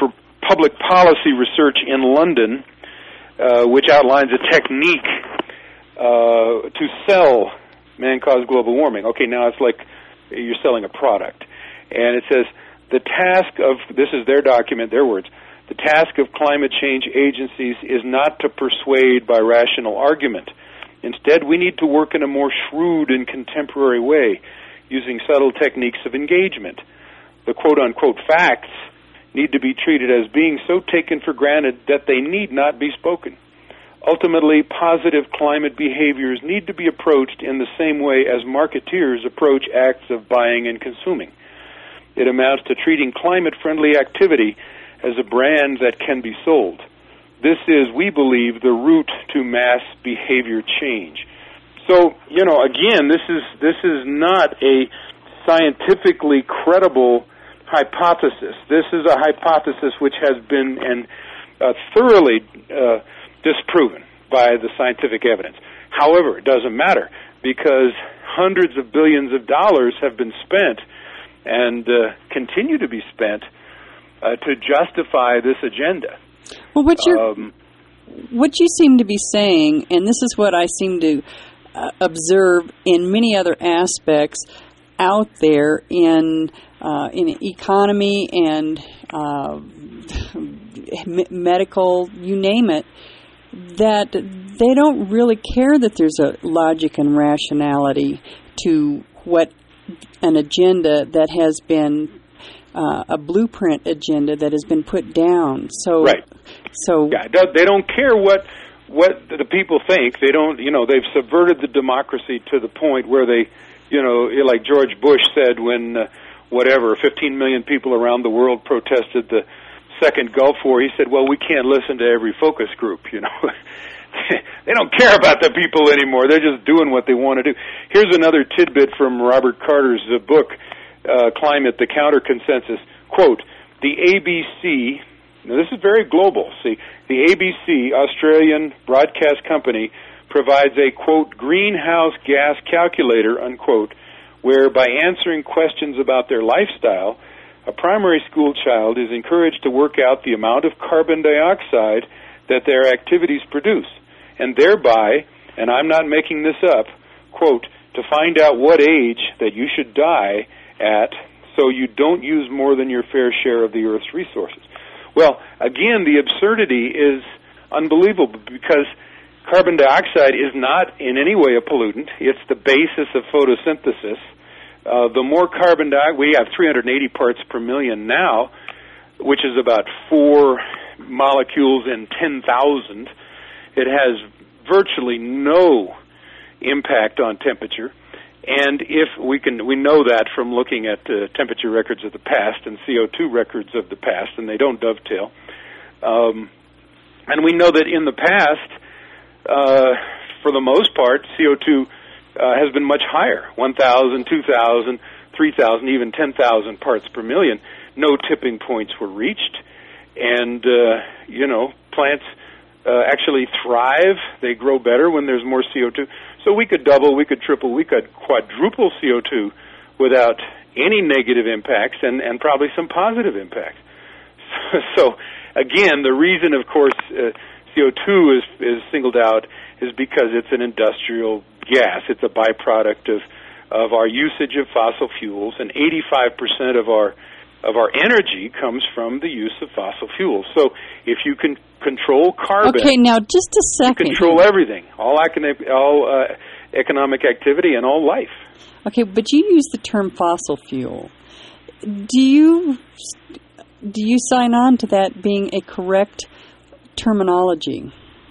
B: public policy research in London, uh, which outlines a technique uh, to sell man-caused global warming. Okay, now it's like you're selling a product. And it says, the task of, this is their document, their words, the task of climate change agencies is not to persuade by rational argument. Instead, we need to work in a more shrewd and contemporary way, using subtle techniques of engagement. The quote-unquote facts need to be treated as being so taken for granted that they need not be spoken. Ultimately, positive climate behaviors need to be approached in the same way as marketeers approach acts of buying and consuming. It amounts to treating climate-friendly activity as a brand that can be sold. This is, we believe, the route to mass behavior change. So, you know, again, this is this is not a scientifically credible hypothesis. This is a hypothesis which has been and uh, thoroughly uh, disproven by the scientific evidence. However, it doesn't matter because hundreds of billions of dollars have been spent and uh, continue to be spent uh, to justify this agenda.
A: Well, what you
B: um,
A: what you seem to be saying, and this is what I seem to uh, observe in many other aspects out there in uh, in economy and uh, medical, you name it, that they don't really care that there's a logic and rationality to what an agenda that has been uh, a blueprint agenda that has been put down. So,
B: right.
A: So
B: yeah, they don't care what what the people think. They don't, you know, they've subverted the democracy to the point where they, you know, like George Bush said when uh, whatever fifteen million people around the world protested the second Gulf War. He said, "Well, we can't listen to every focus group, you know." They don't care about the people anymore. They're just doing what they want to do. Here's another tidbit from Robert Carter's uh, book, uh, Climate, the Counter Consensus. Quote, the A B C, now this is very global, see, the A B C, Australian broadcast company, provides a, quote, greenhouse gas calculator, unquote, where by answering questions about their lifestyle, a primary school child is encouraged to work out the amount of carbon dioxide that their activities produce, and thereby, and I'm not making this up, quote, to find out what age that you should die at so you don't use more than your fair share of the Earth's resources. Well, again, the absurdity is unbelievable because carbon dioxide is not in any way a pollutant. It's the basis of photosynthesis. Uh, the more carbon dioxide, we have three hundred eighty parts per million now, which is about four molecules in ten thousand. It has virtually no impact on temperature, and if we can, we know that from looking at uh, temperature records of the past and C O two records of the past, and they don't dovetail. Um, and we know that in the past, uh, for the most part, C O two uh, has been much higher, one thousand, two thousand, three thousand, even ten thousand parts per million. No tipping points were reached, and, uh, you know, plants uh, actually thrive. They grow better when there's more C O two. So we could double, we could triple, we could quadruple C O two without any negative impacts and, and probably some positive impacts. So, again, the reason, of course, uh, C O two is, is singled out is because it's an industrial gas. It's a byproduct of, of our usage of fossil fuels, and eighty-five percent of our of our energy comes from the use of fossil fuels. So if you can control carbon...
A: Okay, now just a second.
B: You control everything, all, econ- all uh, economic activity and all life.
A: Okay, but you use the term fossil fuel. Do you do you sign on to that being a correct terminology?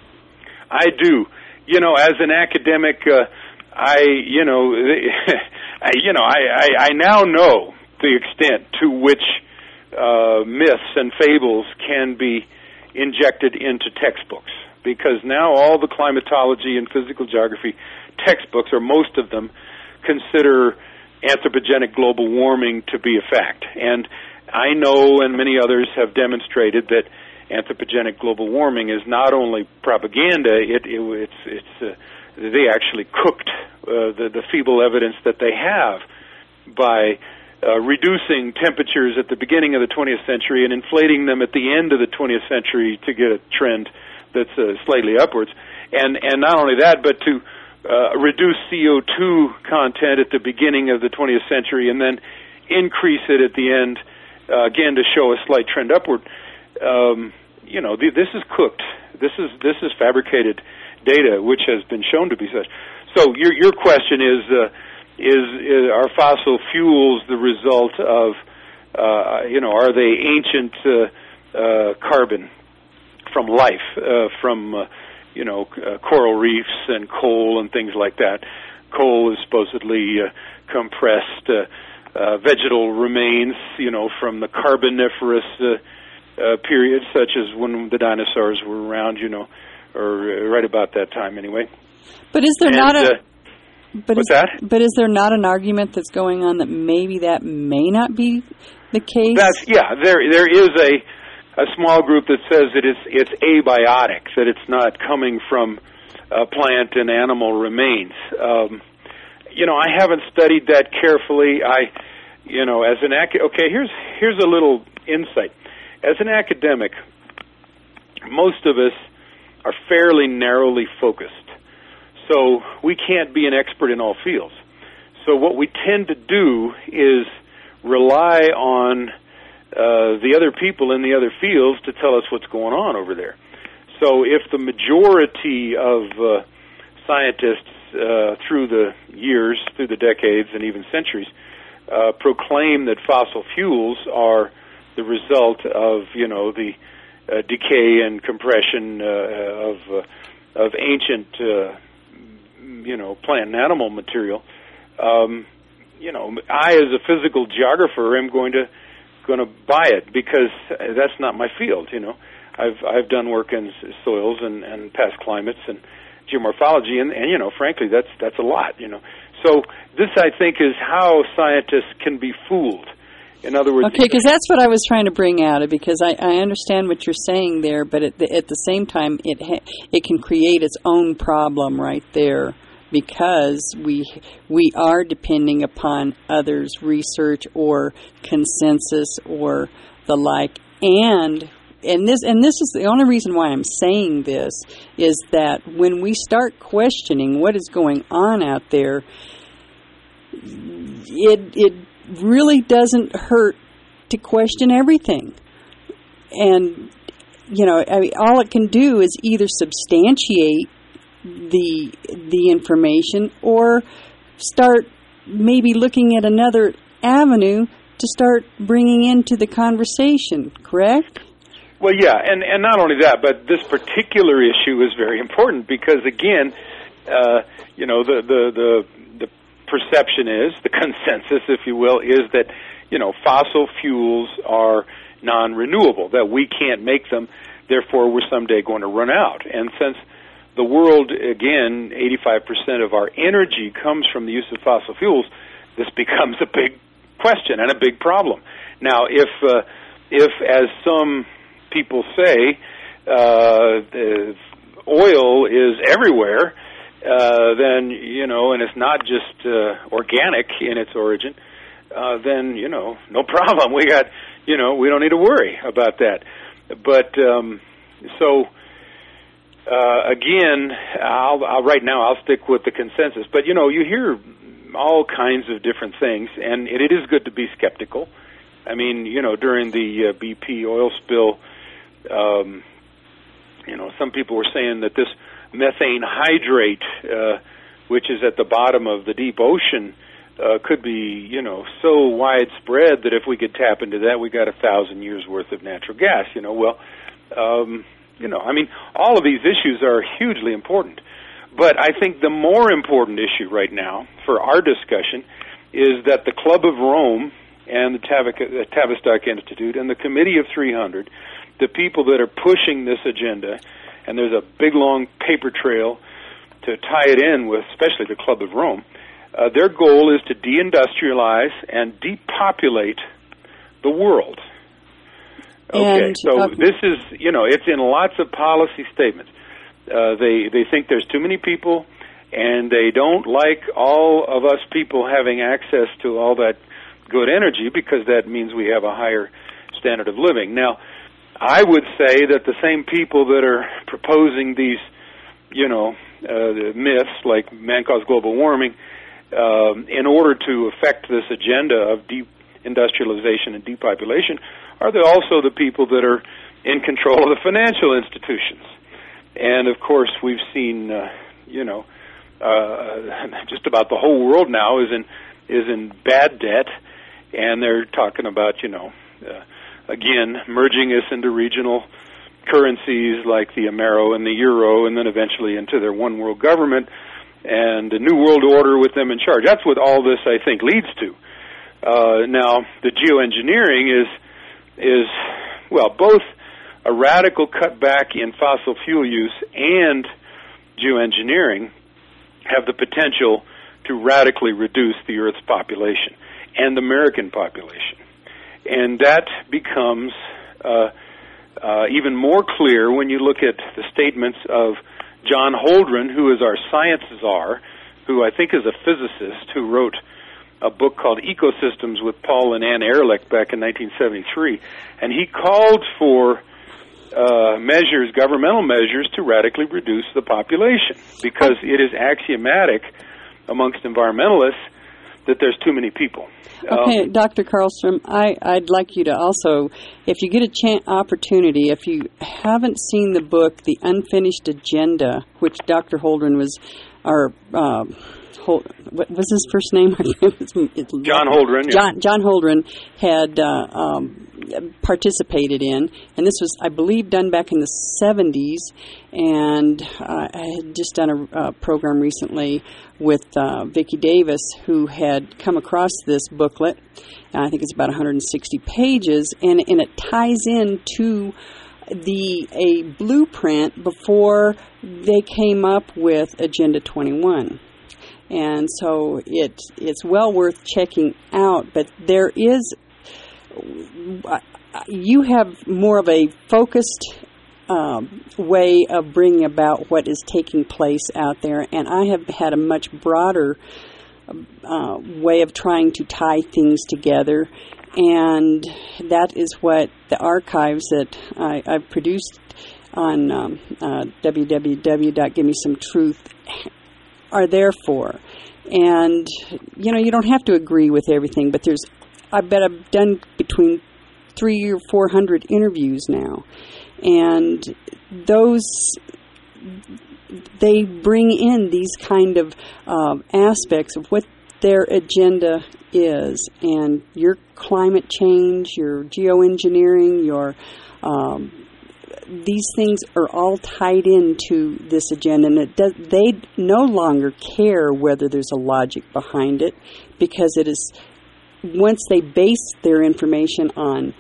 B: I do. You know, as an academic, uh, I, you know, I, you know, I, I, I now know the extent to which uh, myths and fables can be injected into textbooks, because now all the climatology and physical geography textbooks, or most of them, consider anthropogenic global warming to be a fact. And I know, and many others have demonstrated, that anthropogenic global warming is not only propaganda, it, it, it's, it's uh, they actually cooked uh, the, the feeble evidence that they have by uh, reducing temperatures at the beginning of the twentieth century and inflating them at the end of the twentieth century to get a trend that's uh, slightly upwards. And, and not only that, but to uh, reduce C O two content at the beginning of the twentieth century and then increase it at the end, uh, again, to show a slight trend upward. Um, you know, th- this is cooked. This is this is fabricated data, which has been shown to be such. So your your question is, uh, is, is are fossil fuels the result of, uh, you know, are they ancient uh, uh, carbon from life, uh, from, uh, you know, uh, coral reefs and coal and things like that? Coal is supposedly uh, compressed uh, uh, vegetal remains, you know, from the Carboniferous uh, uh, period, such as when the dinosaurs were around, you know, or right about that time anyway.
A: But is there
B: and,
A: not a...
B: Uh,
A: but
B: what's
A: is,
B: that?
A: But is there not an argument that's going on that maybe that may not be the case?
B: That's, yeah, there there is a, a small group that says that it's, it's abiotic, that it's not coming from uh, plant and animal remains. Um, you know, I haven't studied that carefully. I, you know, as an ac- okay, here's here's a little insight. As an academic, most of us are fairly narrowly focused. So we can't be an expert in all fields. So what we tend to do is rely on uh, the other people in the other fields to tell us what's going on over there. So if the majority of uh, scientists uh, through the years, through the decades, and even centuries, uh, proclaim that fossil fuels are the result of, you know, the uh, decay and compression uh, of uh, of ancient, uh, you know, plant and animal material. Um, you know, I, as a physical geographer, am going to going to buy it because that's not my field. You know, I've I've done work in soils and, and past climates and geomorphology, and, and you know, frankly, that's that's a lot. You know, so this, I think, is how scientists can be fooled. In other words,
A: okay, because that's what I was trying to bring out. Because I, I understand what you're saying there, but at the, at the same time, it ha- it can create its own problem right there, because we we are depending upon others' research or consensus or the like, and and this and this is the only reason why I'm saying this is that when we start questioning what is going on out there, it it. really doesn't hurt to question everything. And, you know, I mean, all it can do is either substantiate the the information or start maybe looking at another avenue to start bringing into the conversation, correct?
B: Well, yeah, and, and not only that, but this particular issue is very important because, again, uh, you know, the, the, the, the perception is, the consensus, if you will, is that, you know, fossil fuels are non-renewable, that we can't make them, therefore we're someday going to run out. And since the world, again, eighty-five percent of our energy comes from the use of fossil fuels, this becomes a big question and a big problem. Now, if, uh, if as some people say, uh, the oil is everywhere, Uh, then, you know, and it's not just uh, organic in its origin, uh, then, you know, no problem. We got, you know, we don't need to worry about that. But, um, so, uh, again, I'll, I'll, right now I'll stick with the consensus. But, you know, you hear all kinds of different things, and it, it is good to be skeptical. I mean, you know, during the uh, B P oil spill, um, you know, some people were saying that this methane hydrate, uh, which is at the bottom of the deep ocean, uh, could be, you know, so widespread that if we could tap into that, we got a thousand years worth of natural gas. You know, well, um, you know, I mean, all of these issues are hugely important. But I think the more important issue right now for our discussion is that the Club of Rome and the Tav- Tavistock Institute and the Committee of three hundred, the people that are pushing this agenda, and there's a big, long paper trail to tie it in with, especially the Club of Rome, uh, their goal is to deindustrialize and depopulate the world. Okay,
A: and,
B: so
A: uh,
B: this is, you know, it's in lots of policy statements. Uh, they, they think there's too many people, and they don't like all of us people having access to all that good energy because that means we have a higher standard of living. Now, I would say that the same people that are proposing these, you know, uh, myths like man-caused global warming, um, in order to affect this agenda of de-industrialization and depopulation, are they also the people that are in control of the financial institutions? And, of course, we've seen, uh, you know, uh, just about the whole world now is in is in bad debt, and they're talking about, you know, uh, again, merging us into regional currencies like the Amero and the Euro, and then eventually into their one world government and a new world order with them in charge. That's what all this, I think, leads to. Uh, now, the geoengineering is, is, well, both a radical cutback in fossil fuel use and geoengineering have the potential to radically reduce the Earth's population and the American population. And that becomes uh, uh, even more clear when you look at the statements of John Holdren, who is our science czar, who I think is a physicist, who wrote a book called Ecosystems with Paul and Ann Ehrlich back in nineteen seventy-three. And he called for uh, measures, governmental measures, to radically reduce the population because it is axiomatic amongst environmentalists that there's too many people.
A: Okay,
B: um,
A: Doctor Karlstrom, I, I'd like you to also, if you get a ch- opportunity, if you haven't seen the book, The Unfinished Agenda, which Doctor Holdren was, our, uh, Hol- what was his first name?
B: John Holdren. Yeah.
A: John, John Holdren had uh, um, participated in, and this was, I believe, done back in the seventies, and uh, I had just done a uh, program recently with uh, Vicki Davis, who had come across this booklet. I think it's about one hundred sixty pages, and, and it ties in to the a blueprint before they came up with Agenda twenty-one. And so it it's well worth checking out. But there is, you have more of a focused um, way of bringing about what is taking place out there, and I have had a much broader uh, way of trying to tie things together, and that is what the archives that I, I've produced on um, uh, w w w dot give me some truth are there for. And, you know, you don't have to agree with everything, but there's, I bet I've done between three or four hundred interviews now. And those, they bring in these kind of um, aspects of what their agenda is. And your climate change, your geoengineering, your um, these things are all tied into this agenda, and it does, they no longer care whether there's a logic behind it, because it is, once they base their information on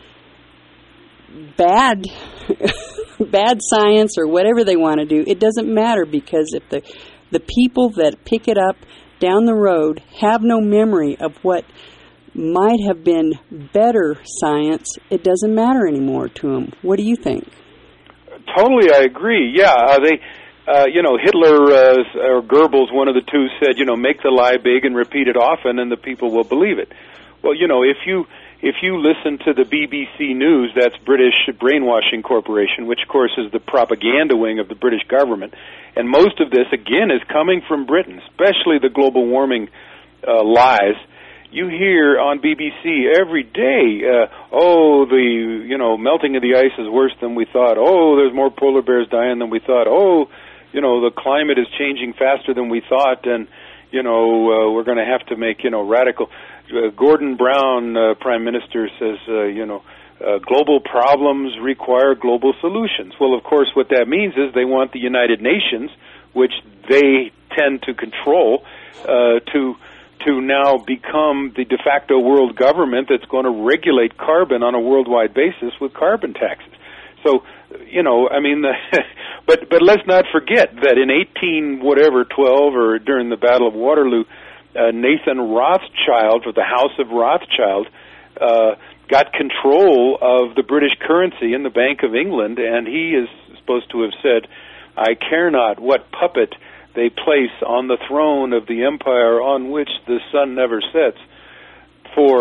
A: bad bad science or whatever they want to do, it doesn't matter, because if the the people that pick it up down the road have no memory of what might have been better science, it doesn't matter anymore to them. What do you think?
B: Totally, I agree. Yeah, uh, they, uh, you know, Hitler uh, or Goebbels, one of the two, said, you know, make the lie big and repeat it often, and the people will believe it. Well, you know, if you if you listen to the B B C News, that's British Brainwashing Corporation, which of course is the propaganda wing of the British government, and most of this again is coming from Britain, especially the global warming uh, lies. You hear on B B C every day, uh, oh, the, you know, melting of the ice is worse than we thought. Oh, there's more polar bears dying than we thought. Oh, you know, the climate is changing faster than we thought, and, you know, uh, we're going to have to make, you know, radical. Uh, Gordon Brown, uh, Prime Minister, says, uh, you know, uh, global problems require global solutions. Well, of course, what that means is they want the United Nations, which they tend to control, uh, to... to now become the de facto world government that's going to regulate carbon on a worldwide basis with carbon taxes. So, you know, I mean, the, but but let's not forget that in eighteen whatever twelve or during the Battle of Waterloo, uh, Nathan Rothschild, or the House of Rothschild, uh, got control of the British currency in the Bank of England, and he is supposed to have said, "I care not what puppet they place on the throne of the empire on which the sun never sets, for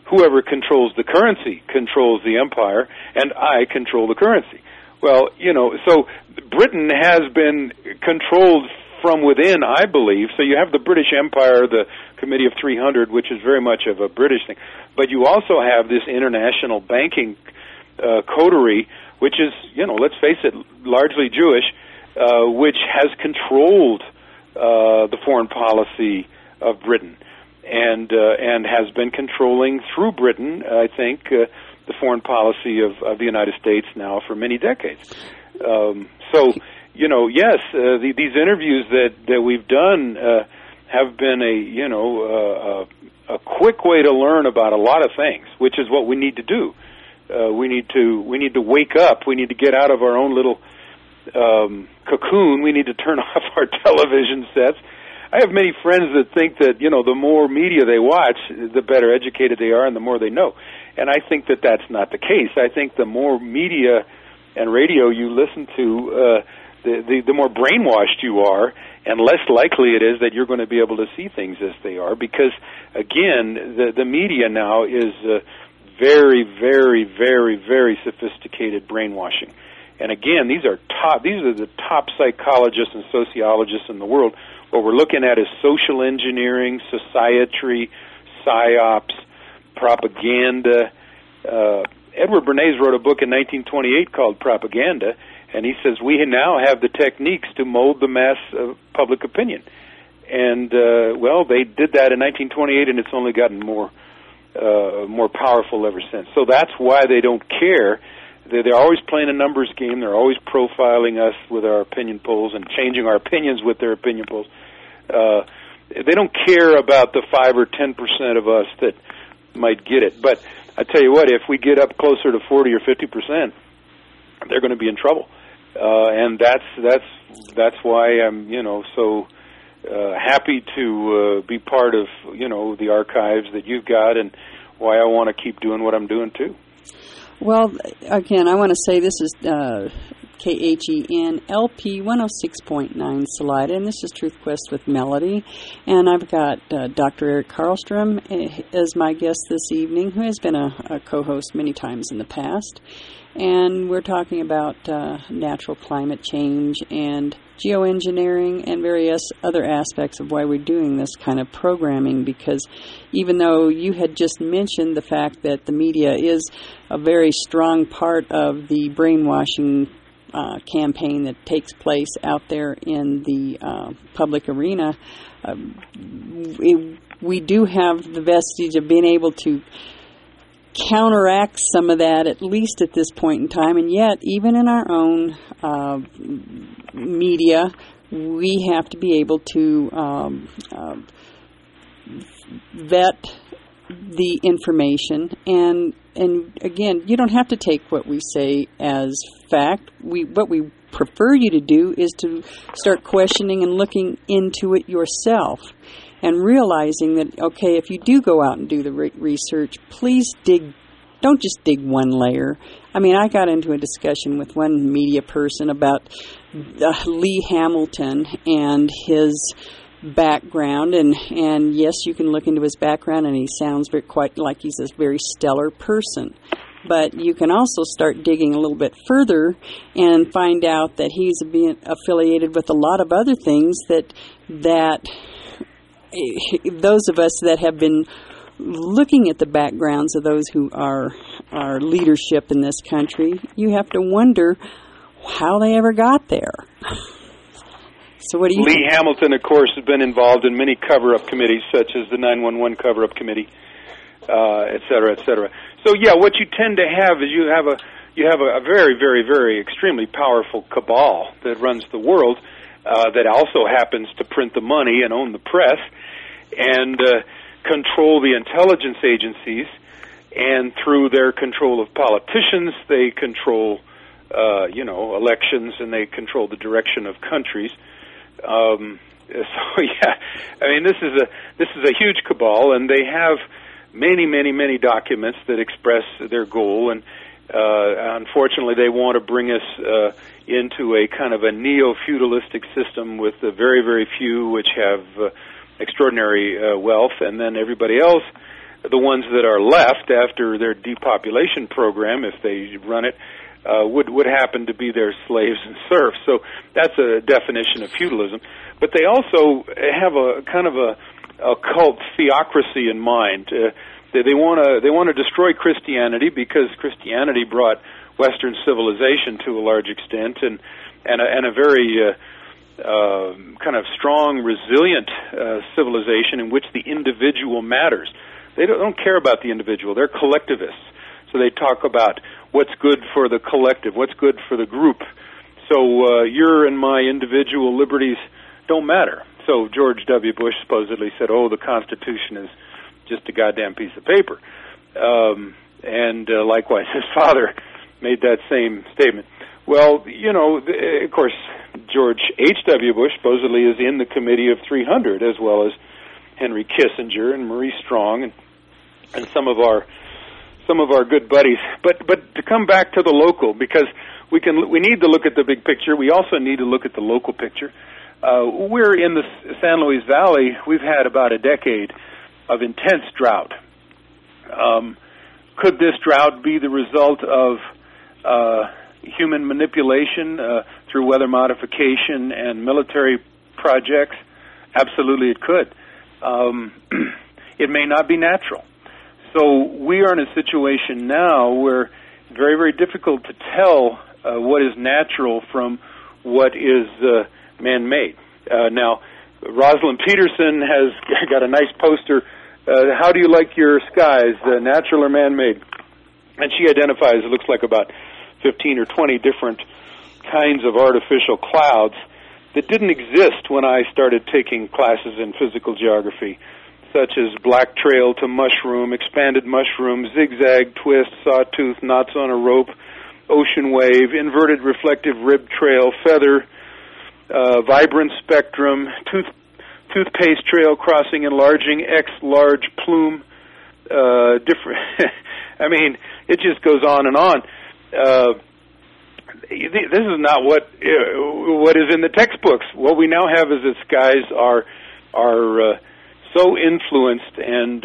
B: whoever controls the currency controls the empire, and I control the currency. Well, you know, so Britain has been controlled from within, I believe. So you have the British Empire, the Committee of three hundred, which is very much of a British thing. But you also have this international banking uh, coterie, which is, you know, let's face it, largely Jewish, uh, which has controlled uh, the foreign policy of Britain, and uh, and has been controlling through Britain, I think, uh, the foreign policy of, of the United States now for many decades. Um, so, you know, yes, uh, the, these interviews that, that we've done uh, have been a, you know, uh, a quick way to learn about a lot of things, which is what we need to do. Uh, we need to we need to wake up. We need to get out of our own little um, cocoon. We need to turn off our television sets. I have many friends that think that, you know, the more media they watch, the better educated they are and the more they know. And I think that that's not the case. I think the more media and radio you listen to, uh, the, the, the more brainwashed you are, and less likely it is that you're going to be able to see things as they are. Because, again, the, the media now is uh, very, very, very, very sophisticated brainwashing. And, again, these are top. These are the top psychologists and sociologists in the world. What we're looking at is social engineering, societry, psyops, propaganda. Uh, Edward Bernays wrote a book in nineteen twenty-eight called Propaganda, and he says we now have the techniques to mold the mass of public opinion. And, uh, well, they did that in nineteen twenty-eight, and it's only gotten more uh, more powerful ever since. So that's why they don't care. They're, they're always playing a numbers game. They're always profiling us with our opinion polls and changing our opinions with their opinion polls. Uh, they don't care about the five or ten percent of us that might get it. But I tell you what, if we get up closer to forty or fifty percent, they're going to be in trouble. Uh, and that's that's that's why I'm, you know, so uh, happy to uh, be part of, you know, the archives that you've got, and why I want to keep doing what I'm doing too.
A: Well, again, I want to say this is uh, K H E N L P one oh six point nine Salida, and this is Truth Quest with Melody. And I've got uh, Doctor Eric Karlstrom as my guest this evening, who has been a, a co-host many times in the past. And we're talking about uh, natural climate change and geoengineering and various other aspects of why we're doing this kind of programming, because even though you had just mentioned the fact that the media is a very strong part of the brainwashing uh, campaign that takes place out there in the uh, public arena, uh, we, we do have the vestige of being able to counteract some of that, at least at this point in time. And yet, even in our own uh, media, we have to be able to um, uh, vet the information. And and again, you don't have to take what we say as fact. We what we prefer you to do is to start questioning and looking into it yourself, and realizing that, okay, if you do go out and do the re- research, please dig, don't just dig one layer. I mean, I got into a discussion with one media person about uh, Lee Hamilton and his background, and, and yes, you can look into his background, and he sounds very, quite like he's a very stellar person. But you can also start digging a little bit further and find out that he's being affiliated with a lot of other things that that those of us that have been looking at the backgrounds of those who are our leadership in this country, you have to wonder how they ever got there. So what do you
B: Lee
A: think?
B: Hamilton, of course, has been involved in many cover-up committees, such as the nine one one cover-up committee, uh, et cetera, et cetera. So, yeah, what you tend to have is you have a you have a, a very, very, very extremely powerful cabal that runs the world, uh, that also happens to print the money and own the press and uh, control the intelligence agencies. And through their control of politicians, they control, uh, you know, elections, and they control the direction of countries. Um, so, yeah, I mean, this is a this is a huge cabal, and they have many, many, many documents that express their goal, and uh, unfortunately they want to bring us uh, into a kind of a neo-feudalistic system with the very, very few which have uh, extraordinary uh, wealth, and then everybody else the ones that are left after their depopulation program, if they run it, uh, would would happen to be their slaves and serfs. So that's a definition of feudalism. But they also have a kind of a, a cult theocracy in mind. Uh, they they want to they want to destroy Christianity because Christianity brought Western civilization to a large extent, and and a, and a very uh, uh, kind of strong, resilient uh, civilization in which the individual matters. They don't, don't care about the individual. They're collectivists. So they talk about what's good for the collective, what's good for the group. So uh, your and my individual liberties don't matter. So George W. Bush supposedly said, oh, the Constitution is just a goddamn piece of paper. Um, and uh, likewise, his father made that same statement. Well, you know, of course, George H W. Bush supposedly is in the Committee of three hundred, as well as Henry Kissinger and Maurice Strong and and some of our some of our good buddies. But but to come back to the local, because we can we need to look at the big picture. We also need to look at the local picture. Uh, we're in the San Luis Valley. We've had about a decade of intense drought. Um, could this drought be the result of uh, human manipulation uh, through weather modification and military projects? Absolutely, it could. Um, it may not be natural. So we are in a situation now where it's very, very difficult to tell uh, what is natural from what is uh, man-made. Uh, now, Rosalind Peterson has got a nice poster. Uh, how do you like your skies, uh, natural or man-made? And she identifies, it looks like about fifteen or twenty different kinds of artificial clouds that didn't exist when I started taking classes in physical geography, such as black trail to mushroom, expanded mushroom, zigzag, twist, sawtooth, knots on a rope, ocean wave, inverted reflective rib trail, feather, uh, vibrant spectrum, tooth, toothpaste trail, crossing, enlarging, X large plume, uh, different. I mean, it just goes on and on. Uh, this is not what uh, what is in the textbooks. What we now have is that skies are are uh, so influenced, and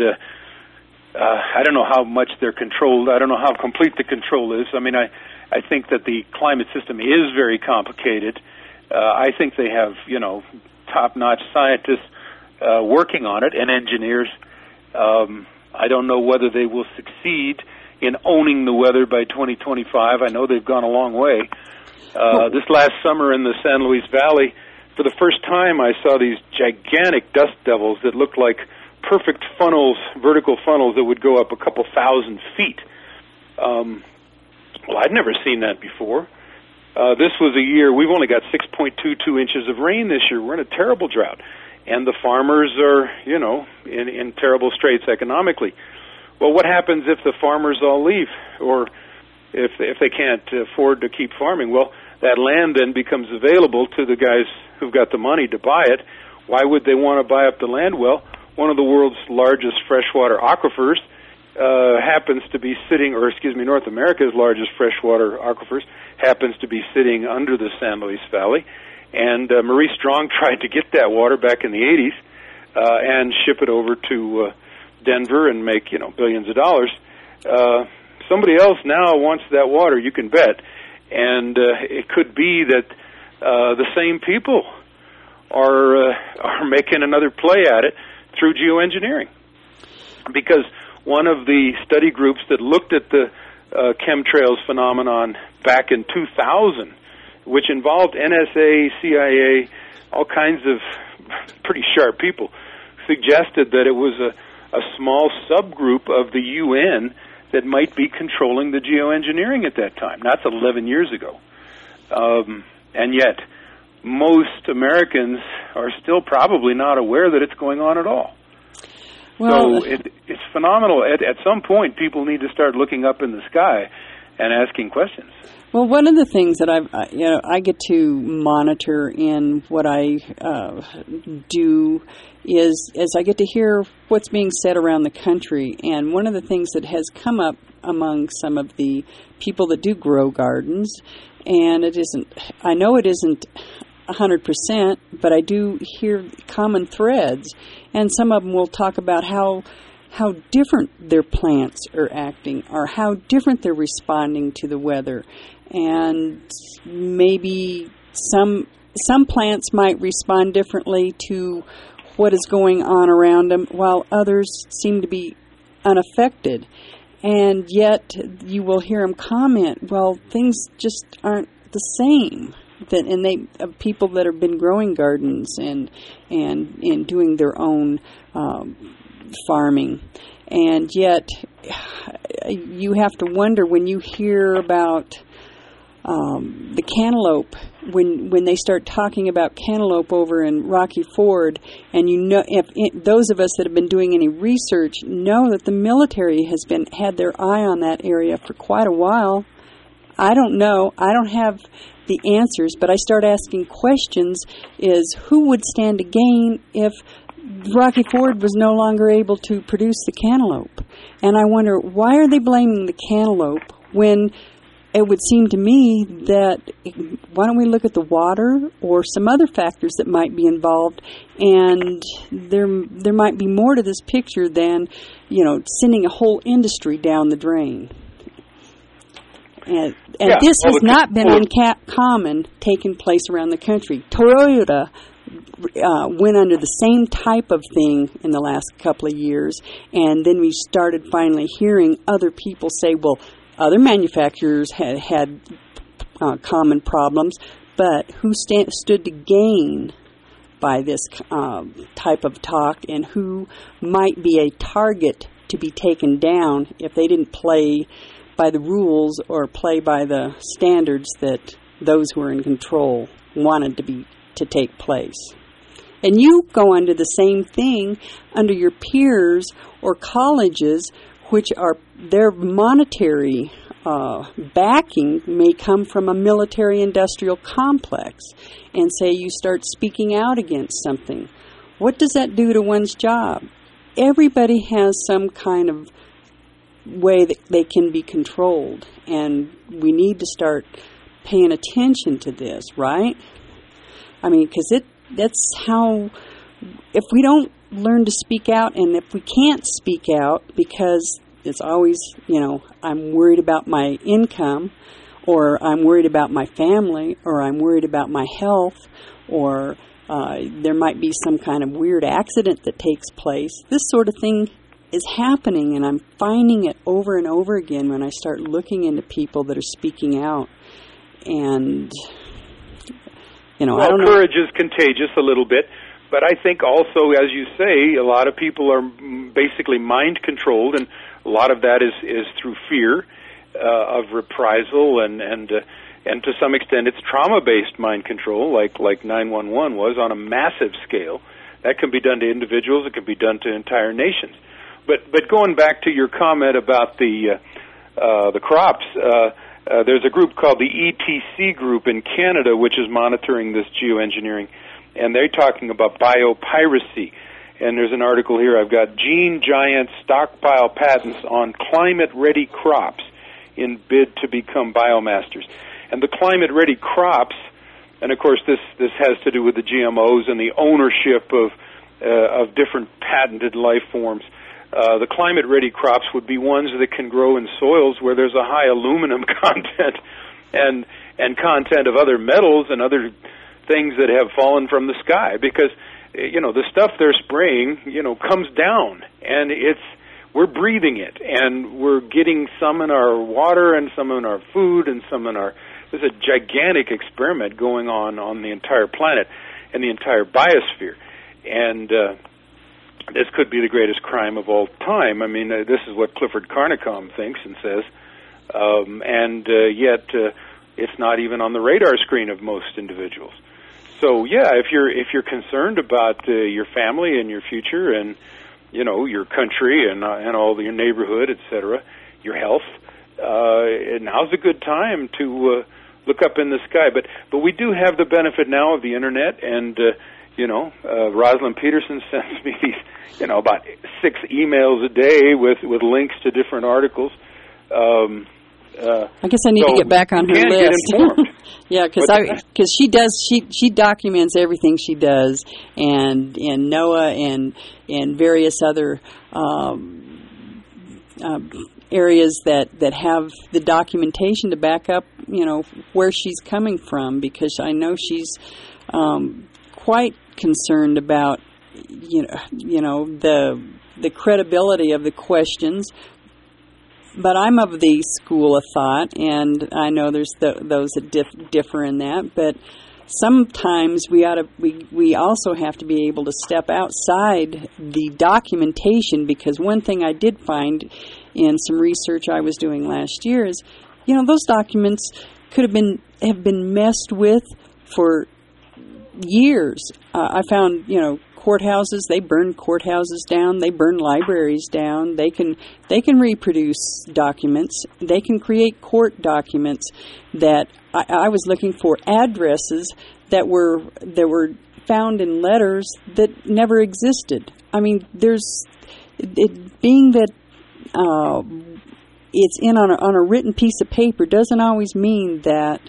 B: uh, uh, I don't know how much they're controlled. I don't know how complete the control is. I mean, I I think that the climate system is very complicated. Uh, I think they have, you know, top-notch scientists uh, working on it and engineers. Um, I don't know whether they will succeed in owning the weather by twenty twenty-five. I know they've gone a long way. Uh, this last summer in the San Luis Valley, for the first time I saw these gigantic dust devils that looked like perfect funnels, vertical funnels that would go up a couple thousand feet. Um, well, I'd never seen that before. Uh, this was a year, we've only got six point two two inches of rain this year. We're in a terrible drought. And the farmers are, you know, in, in terrible straits economically. Well, what happens if the farmers all leave, or if if they can't afford to keep farming? Well, that land then becomes available to the guys who've got the money to buy it. Why would they want to buy up the land? Well, one of the world's largest freshwater aquifers uh, happens to be sitting, or excuse me, North America's largest freshwater aquifers happens to be sitting under the San Luis Valley. And uh, Maurice Strong tried to get that water back in the eighties uh, and ship it over to uh, Denver and make, you know, billions of dollars. Uh, somebody else now wants that water, you can bet. And uh, it could be that uh, the same people are uh, are making another play at it through geoengineering. Because one of the study groups that looked at the uh, chemtrails phenomenon back in two thousand, which involved N S A, C I A, all kinds of pretty sharp people, suggested that it was a a small subgroup of the U N that might be controlling the geoengineering at that time. That's eleven years ago. Um, and yet, most Americans are still probably not aware that it's going on at all.
A: Well,
B: so it, it's phenomenal. At, at some point, people need to start looking up in the sky and asking questions.
A: Well, one of the things that I, you know, I get to monitor in what I uh, do is as I get to hear what's being said around the country. And one of the things that has come up among some of the people that do grow gardens, and it isn't, I know it isn't one hundred percent, but I do hear common threads. And some of them will talk about how how different their plants are acting or how different they're responding to the weather. And maybe some some plants might respond differently to what is going on around them, while others seem to be unaffected. And yet you will hear them comment, well, things just aren't the same. That and they uh, people that have been growing gardens and and and doing their own um, farming, and yet you have to wonder when you hear about um, the cantaloupe, when when they start talking about cantaloupe over in Rocky Ford, and you know, if it, those of us that have been doing any research know that the military has been had their eye on that area for quite a while. I don't know. I don't have the answers, but I start asking questions, is who would stand to gain if Rocky Ford was no longer able to produce the cantaloupe? And I wonder, why are they blaming the cantaloupe when it would seem to me that, why don't we look at the water or some other factors that might be involved, and there there might be more to this picture than, you know, sending a whole industry down the drain. And, and
B: yeah,
A: this
B: well,
A: has not been
B: well,
A: uncommon taking place around the country. Toyota uh, went under the same type of thing in the last couple of years, and then we started finally hearing other people say, well, other manufacturers had, had uh, common problems, but who stand, stood to gain by this uh, type of talk, and who might be a target to be taken down if they didn't play by the rules or play by the standards that those who are in control wanted to be to take place. And you go under the same thing under your peers or colleges, which are their monetary uh, backing may come from a military-industrial complex, and say you start speaking out against something. What does that do to one's job? Everybody has some kind of way that they can be controlled, and we need to start paying attention to this, right? I mean, because it that's how, if we don't learn to speak out, and if we can't speak out because it's always, you know, I'm worried about my income, or I'm worried about my family, or I'm worried about my health, or uh, there might be some kind of weird accident that takes place, this sort of thing is happening, and I'm finding it over and over again when I start looking into people that are speaking out. And, you know,
B: well,
A: I don't know.
B: Courage is contagious a little bit, but I think also, as you say, a lot of people are basically mind-controlled, and a lot of that is, is through fear uh, of reprisal, and and uh, and to some extent it's trauma-based mind control, like like nine one one was on a massive scale. That can be done to individuals. It can be done to entire nations. But but going back to your comment about the uh, uh, the crops, uh, uh, there's a group called the E T C group in Canada, which is monitoring this geoengineering, and they're talking about biopiracy. And there's an article here I've got: Gene Giant stockpile patents on climate-ready crops in bid to become biomasters. And the climate-ready crops, and of course this this has to do with the G M Os and the ownership of uh, of different patented life forms. Uh, the climate-ready crops would be ones that can grow in soils where there's a high aluminum content and and content of other metals and other things that have fallen from the sky, because you know the stuff they're spraying, you know, comes down, and it's we're breathing it, and we're getting some in our water and some in our food and some in our. There's a gigantic experiment going on on the entire planet and the entire biosphere, and uh, this could be the greatest crime of all time. I mean, uh, this is what Clifford Carnicom thinks and says, um, and uh, yet uh, it's not even on the radar screen of most individuals. So, yeah, if you're if you're concerned about uh, your family and your future, and you know your country and uh, and all your neighborhood, et cetera, your health, uh, now's a good time to uh, look up in the sky. But but we do have the benefit now of the internet, and uh, you know, uh, Rosalind Peterson sends me these, you know, about six emails a day with with links to different articles. Um, uh,
A: I guess I need
B: so
A: to get back on her
B: you can
A: list.
B: Get informed.
A: Yeah, because because she does she she documents everything she does, and and NOAA and and various other um, uh, areas that, that have the documentation to back up, you know, where she's coming from. Because I know she's um, quite concerned about you know you know the the credibility of the questions. But I'm of the school of thought, and I know there's the, those that dif- differ in that. But sometimes we ought to, we we also have to be able to step outside the documentation, because one thing I did find in some research I was doing last year is, you know, those documents could have been have been messed with for years. Uh, I found, you know, courthouses, they burn courthouses down, they burn libraries down, they can they can reproduce documents, they can create court documents that I, I was looking for addresses that were that were found in letters that never existed. I mean, there's it, being that uh, it's in on a, on a written piece of paper doesn't always mean that,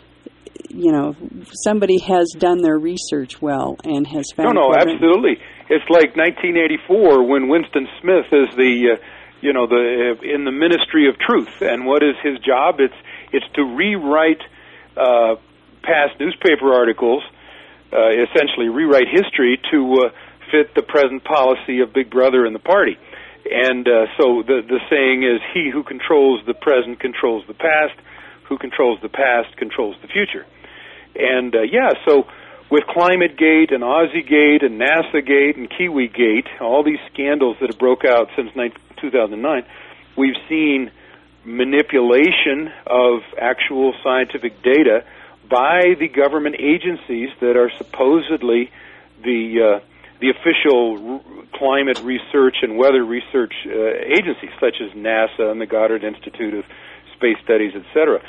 A: you know, somebody has done their research well and has found.
B: No, no, absolutely. It's like nineteen eighty-four when Winston Smith is the, uh, you know, the uh, in the Ministry of Truth, and what is his job? It's it's to rewrite uh, past newspaper articles, uh, essentially rewrite history to uh, fit the present policy of Big Brother and the party. And uh, so the the saying is, "He who controls the present controls the past. Who controls the past controls the future." And, uh, yeah, so with ClimateGate and AussieGate and NASAGate and KiwiGate, all these scandals that have broke out since two thousand nine, we've seen manipulation of actual scientific data by the government agencies that are supposedly the uh, the official r- climate research and weather research uh, agencies, such as NASA and the Goddard Institute of Space Studies, et cetera.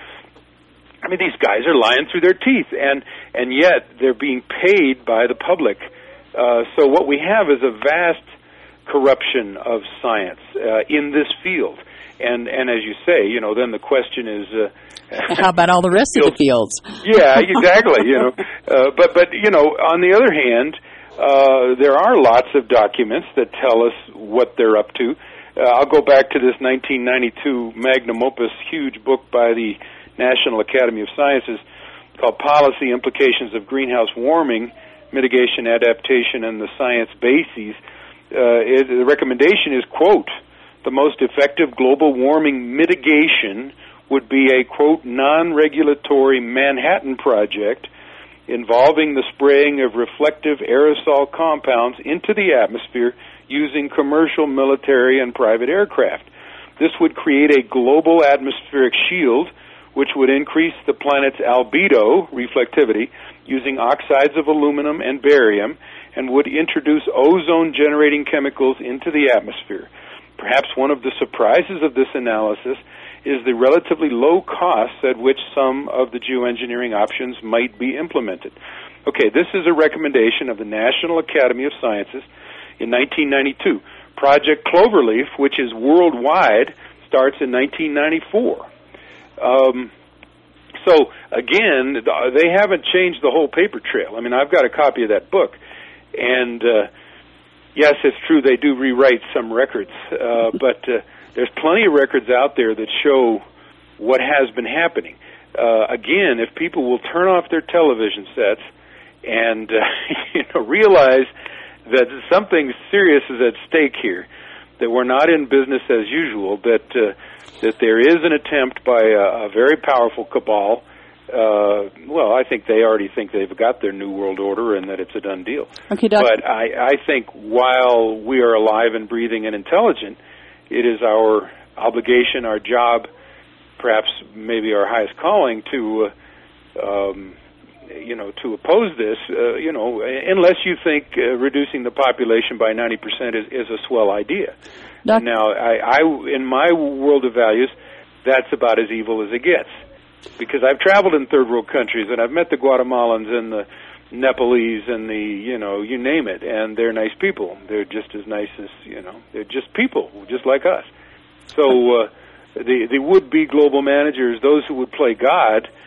B: I mean, these guys are lying through their teeth, and, and yet they're being paid by the public. Uh, so what we have is a vast corruption of science uh, in this field. And, and as you say, you know, then the question is... Uh,
A: how about all the rest of the fields?
B: Yeah, exactly, you know. Uh, but, but, you know, on the other hand, uh, there are lots of documents that tell us what they're up to. Uh, I'll go back to this nineteen ninety-two magnum opus, huge book by the National Academy of Sciences called Policy Implications of Greenhouse Warming, Mitigation, Adaptation, and the Science Bases. Uh, it, the recommendation is, quote, the most effective global warming mitigation would be a, quote, non-regulatory Manhattan Project involving the spraying of reflective aerosol compounds into the atmosphere using commercial, military, and private aircraft. This would create a global atmospheric shield which would increase the planet's albedo, reflectivity, using oxides of aluminum and barium, and would introduce ozone-generating chemicals into the atmosphere. Perhaps one of the surprises of this analysis is the relatively low costs at which some of the geoengineering options might be implemented. Okay, this is a recommendation of the National Academy of Sciences in nineteen ninety-two. Project Cloverleaf, which is worldwide, starts in nineteen ninety-four. Um, so, again, they haven't changed the whole paper trail. I mean, I've got a copy of that book, and uh, yes, it's true they do rewrite some records, uh, but uh, there's plenty of records out there that show what has been happening. Uh, again, if people will turn off their television sets and uh, you know, realize that something serious is at stake here, that we're not in business as usual, that uh, that there is an attempt by a, a very powerful cabal. Uh, well, I think they already think they've got their new world order and that it's a done deal.
A: Okay, Doc.
B: But I, I think while we are alive and breathing and intelligent, it is our obligation, our job, perhaps maybe our highest calling to, uh, um, you know, to oppose this, uh, you know, unless you think uh, reducing the population by ninety percent is, is a swell idea. Doc- now, I, I, in my world of values, that's about as evil as it gets. Because I've traveled in third world countries, and I've met the Guatemalans and the Nepalese and the, you know, you name it, and they're nice people. They're just as nice as, you know, they're just people, just like us. So uh, the, the would-be global managers, those who would play God,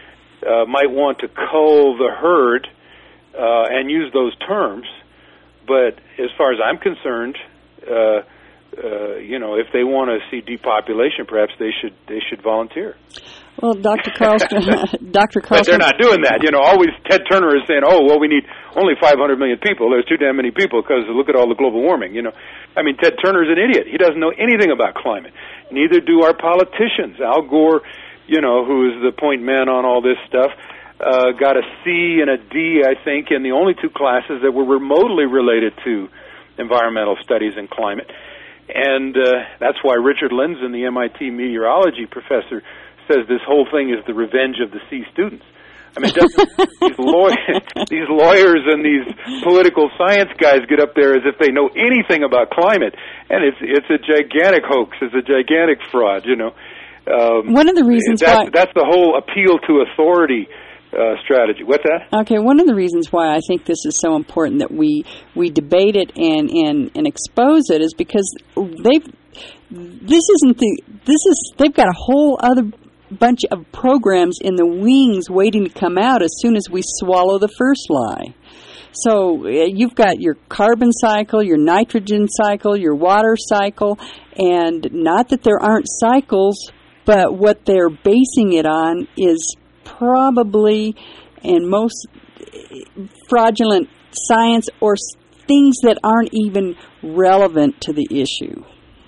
B: uh, might want to cull the herd uh, and use those terms. But as far as I'm concerned, uh, uh, you know, if they want to see depopulation, perhaps they should they should volunteer.
A: Well, Doctor Carlstrom, Doctor Carlstrom,
B: but they're not doing that. You know, always Ted Turner is saying, "Oh, well, we need only five hundred million people. There's too damn many people because look at all the global warming." You know, I mean, Ted Turner's an idiot. He doesn't know anything about climate. Neither do our politicians. Al Gore, you know, who is the point man on all this stuff, uh, got a C and a D, I think, in the only two classes that were remotely related to environmental studies and climate. And uh, that's why Richard Lindzen, the M I T meteorology professor, says this whole thing is the revenge of the C students. I mean, these, lawyers, these lawyers and these political science guys get up there as if they know anything about climate, and it's it's a gigantic hoax. It's a gigantic fraud. You know, um,
A: one of the reasons
B: that's,
A: why
B: that's the whole appeal to authority uh, strategy. What's that?
A: Okay, one of the reasons why I think this is so important that we we debate it and and, and expose it is because they've this isn't the this is they've got a whole other bunch of programs in the wings waiting to come out as soon as we swallow the first lie. So uh, you've got your carbon cycle, your nitrogen cycle, your water cycle, and not that there aren't cycles, but what they're basing it on is probably and most fraudulent science or things that aren't even relevant to the issue.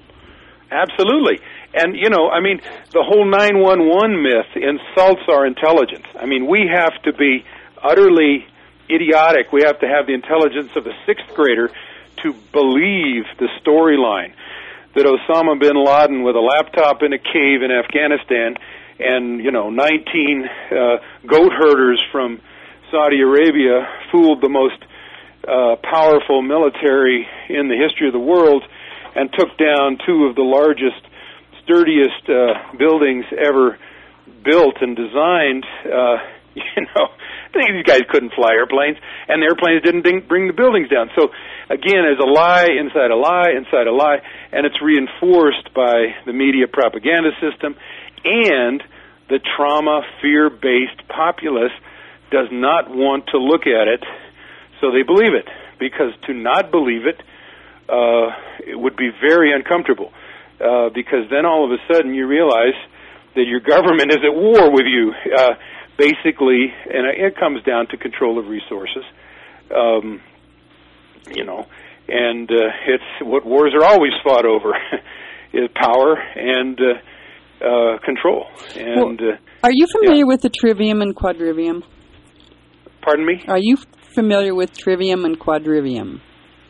B: Absolutely. And, you know, I mean, the whole nine one one myth insults our intelligence. I mean, we have to be utterly idiotic. We have to have the intelligence of a sixth grader to believe the storyline that Osama bin Laden with a laptop in a cave in Afghanistan and, you know, nineteen uh, goat herders from Saudi Arabia fooled the most uh, powerful military in the history of the world and took down two of the largest sturdiest uh, buildings ever built and designed. Uh, you know, these guys couldn't fly airplanes, and the airplanes didn't bring the buildings down. So, again, there's a lie inside a lie inside a lie, and it's reinforced by the media propaganda system, and the trauma, fear-based populace does not want to look at it, so they believe it, because to not believe it, uh, it would be very uncomfortable. Uh, because then all of a sudden you realize that your government is at war with you, uh, basically, and it comes down to control of resources, um, you know, and uh, it's what wars are always fought over is power and uh, uh, control. And
A: well, are you familiar
B: yeah.
A: with the trivium and quadrivium?
B: Pardon me?
A: Are you familiar with trivium and quadrivium?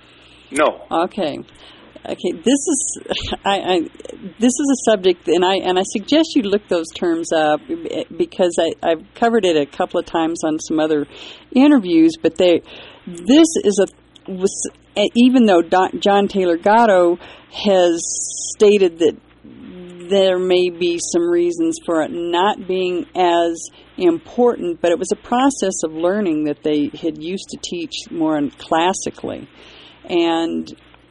B: No.
A: Okay. Okay, this is I, I this is a subject, and I and I suggest you look those terms up because I, I've covered it a couple of times on some other interviews. But they this is a was, even though Don, John Taylor Gatto has stated that there may be some reasons for it not being as important, but it was a process of learning that they had used to teach more classically, and.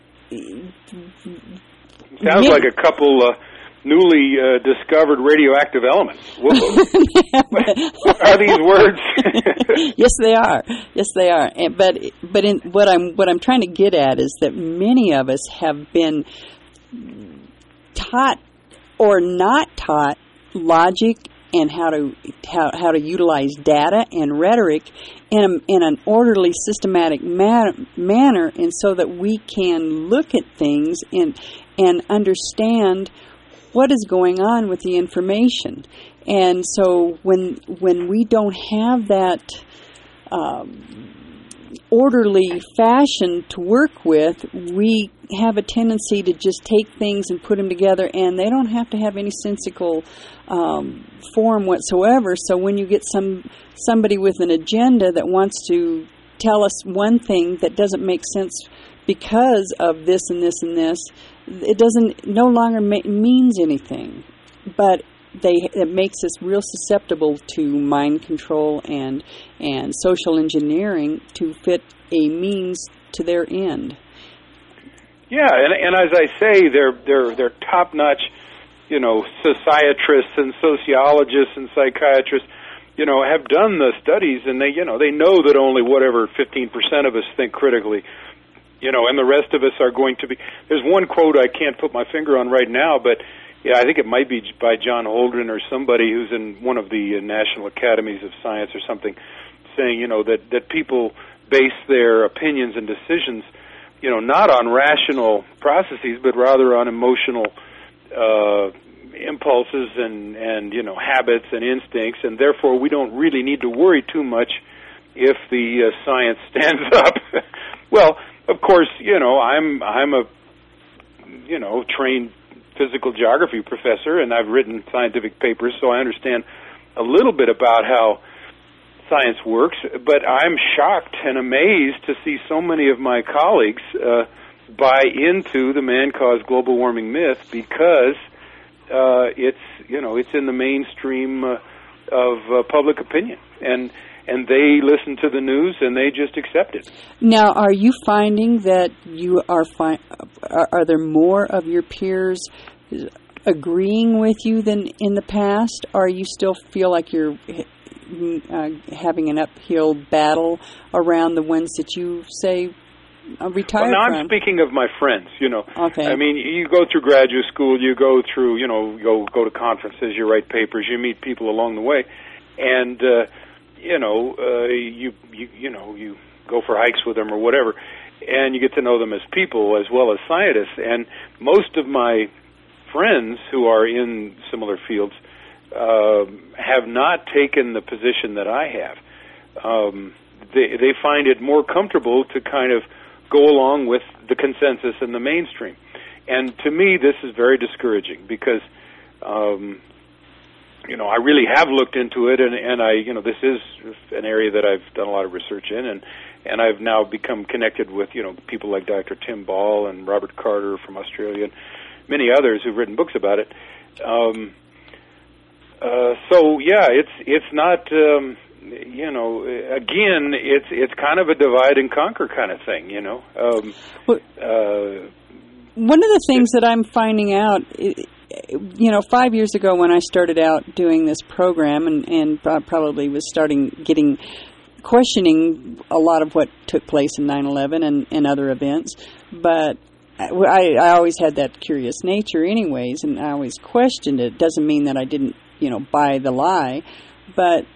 B: Sounds yeah. like a couple uh, newly uh, discovered radioactive elements.
A: yeah,
B: what are these words?
A: Yes, they are. Yes, they are. And, but but in, what I'm what I'm trying to get at is that many of us have been taught or not taught logic and how to how, how to utilize data and rhetoric in a, in an orderly, systematic man, manner, and so that we can look at things and and understand what is going on with the information. And so when when we don't have that um, orderly fashion to work with, we have a tendency to just take things and put them together, and they don't have to have any sensical um, form whatsoever. So when you get some somebody with an agenda that wants to tell us one thing that doesn't make sense because of this and this and this, it doesn't no longer ma- means anything. But they it makes us real susceptible to mind control and and social engineering to fit a means to their end.
B: Yeah, and, and as I say, they're they're they're top-notch, you know, societrists and sociologists and psychiatrists. you know, have done the studies, and they, you know, they know that only whatever fifteen percent of us think critically, you know, and the rest of us are going to be. There's one quote I can't put my finger on right now, but yeah, I think it might be by John Holdren or somebody who's in one of the National Academies of Science or something, saying, you know, that, that people base their opinions and decisions, you know, not on rational processes, but rather on emotional uh, impulses and, and, you know, habits and instincts, and therefore we don't really need to worry too much if the uh, science stands up. Well, of course, you know, I'm I'm a, you know, trained physical geography professor, and I've written scientific papers, so I understand a little bit about how science works, but I'm shocked and amazed to see so many of my colleagues uh, buy into the man-caused global warming myth because uh, it's, you know, it's in the mainstream uh, of uh, public opinion, and and they listen to the news and they just accept it.
A: Now, are you finding that you are fi- are, are there more of your peers agreeing with you than in the past? Or you still feel like you're uh, having an uphill battle around the ones that you say uh, retired
B: well, now
A: from?
B: I'm speaking of my friends, you know.
A: Okay.
B: I mean, you go through graduate school, you go through, you know, go go to conferences, you write papers, you meet people along the way, and uh, you know, uh, you you you know, you go for hikes with them or whatever, and you get to know them as people as well as scientists. And most of my friends who are in similar fields uh, have not taken the position that I have. Um, they they find it more comfortable to kind of go along with the consensus in the mainstream. And to me, this is very discouraging because, um, you know, I really have looked into it, and, and I, you know, this is an area that I've done a lot of research in, and, and I've now become connected with, you know, people like Doctor Tim Ball and Robert Carter from Australia and many others who've written books about it. Um, uh, so, yeah, it's it's not, um, you know, again, it's it's kind of a divide and conquer kind of thing, you know. Um,
A: well,
B: uh,
A: one of the things that I'm finding out, you know, five years ago when I started out doing this program and, and probably was starting getting, questioning a lot of what took place in nine eleven and, and other events, but I, I always had that curious nature anyways, and I always questioned it. Doesn't mean that I didn't, you know, buy the lie, but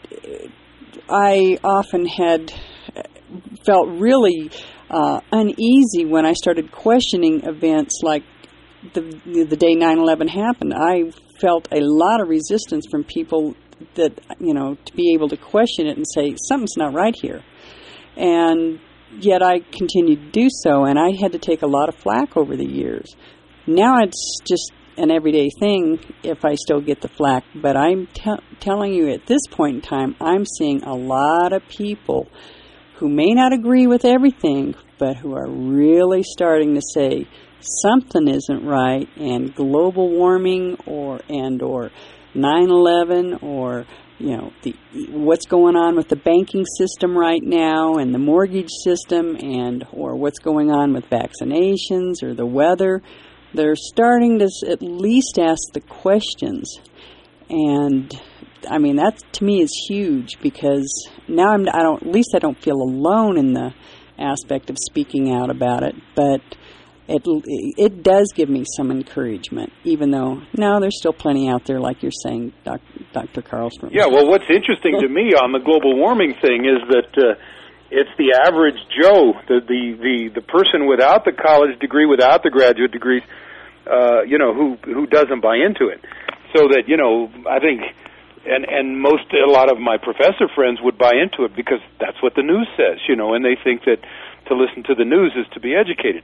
A: I often had felt really uh, uneasy when I started questioning events like the the day nine eleven happened. I felt a lot of resistance from people that, you know, to be able to question it and say, something's not right here. And yet I continued to do so, and I had to take a lot of flack over the years. Now it's just an everyday thing if I still get the flack, but I'm te- telling you at this point in time, I'm seeing a lot of people who may not agree with everything, but who are really starting to say something isn't right, and global warming or and or nine eleven or, you know, the what's going on with the banking system right now and the mortgage system, and or what's going on with vaccinations or the weather. They're starting to at least ask the questions. And I mean, that to me is huge, because now I'm, I don't, at least I don't feel alone in the aspect of speaking out about it, but it it does give me some encouragement, even though, no, there's still plenty out there, like you're saying, Doctor Carlstrom.
B: Yeah, well, what's interesting to me on the global warming thing is that uh, it's the average Joe, the, the, the, the person without the college degree, without the graduate degrees, uh, you know, who who doesn't buy into it. So that, you know, I think, and, and most, a lot of my professor friends would buy into it because that's what the news says, you know, and they think that to listen to the news is to be educated.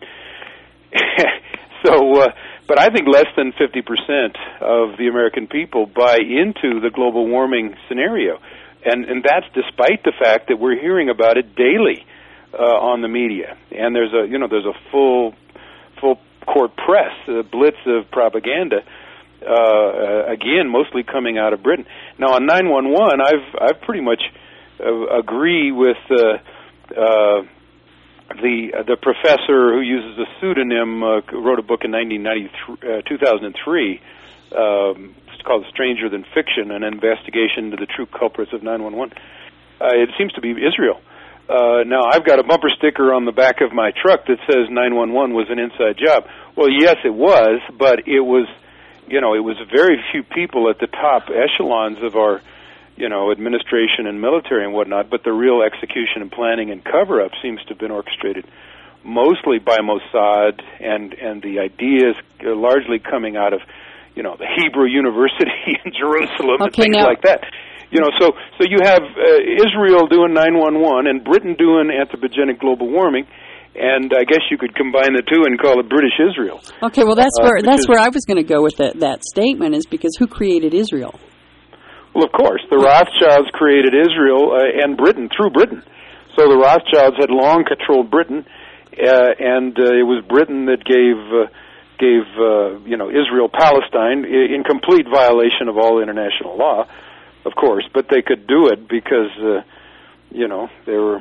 B: so, uh, but I think less than fifty percent of the American people buy into the global warming scenario. And, and that's despite the fact that we're hearing about it daily uh, on the media. And there's a, you know, there's a full, full court press, a blitz of propaganda, uh, again, mostly coming out of Britain. Now, on nine one one, I've, I've pretty much uh, agree with uh, uh, the uh, the professor who uses a pseudonym, uh, wrote a book in nineteen ninety-three, uh, two thousand three, Um, it's called Stranger Than Fiction, an investigation into the true culprits of nine one one. Uh, it seems to be Israel. Uh, now, I've got a bumper sticker on the back of my truck that says nine one one was an inside job. Well, yes, it was, but it was, you know, it was very few people at the top echelons of our, you know, administration and military and whatnot, but the real execution and planning and cover-up seems to have been orchestrated mostly by Mossad, and, and the ideas are largely coming out of, you know, the Hebrew University in Jerusalem and
A: okay,
B: things
A: now,
B: like that. You know, so so you have uh, Israel doing nine one one and Britain doing anthropogenic global warming, and I guess you could combine the two and call it British Israel.
A: Okay, well that's
B: uh,
A: where that's
B: is,
A: where I was going to go with that that statement, is because who created Israel?
B: Well, of course, the Rothschilds created Israel uh, and Britain through Britain. So the Rothschilds had long controlled Britain, uh, and uh, it was Britain that gave uh, gave uh, you know Israel Palestine in complete violation of all international law, of course. But they could do it because uh, you know they were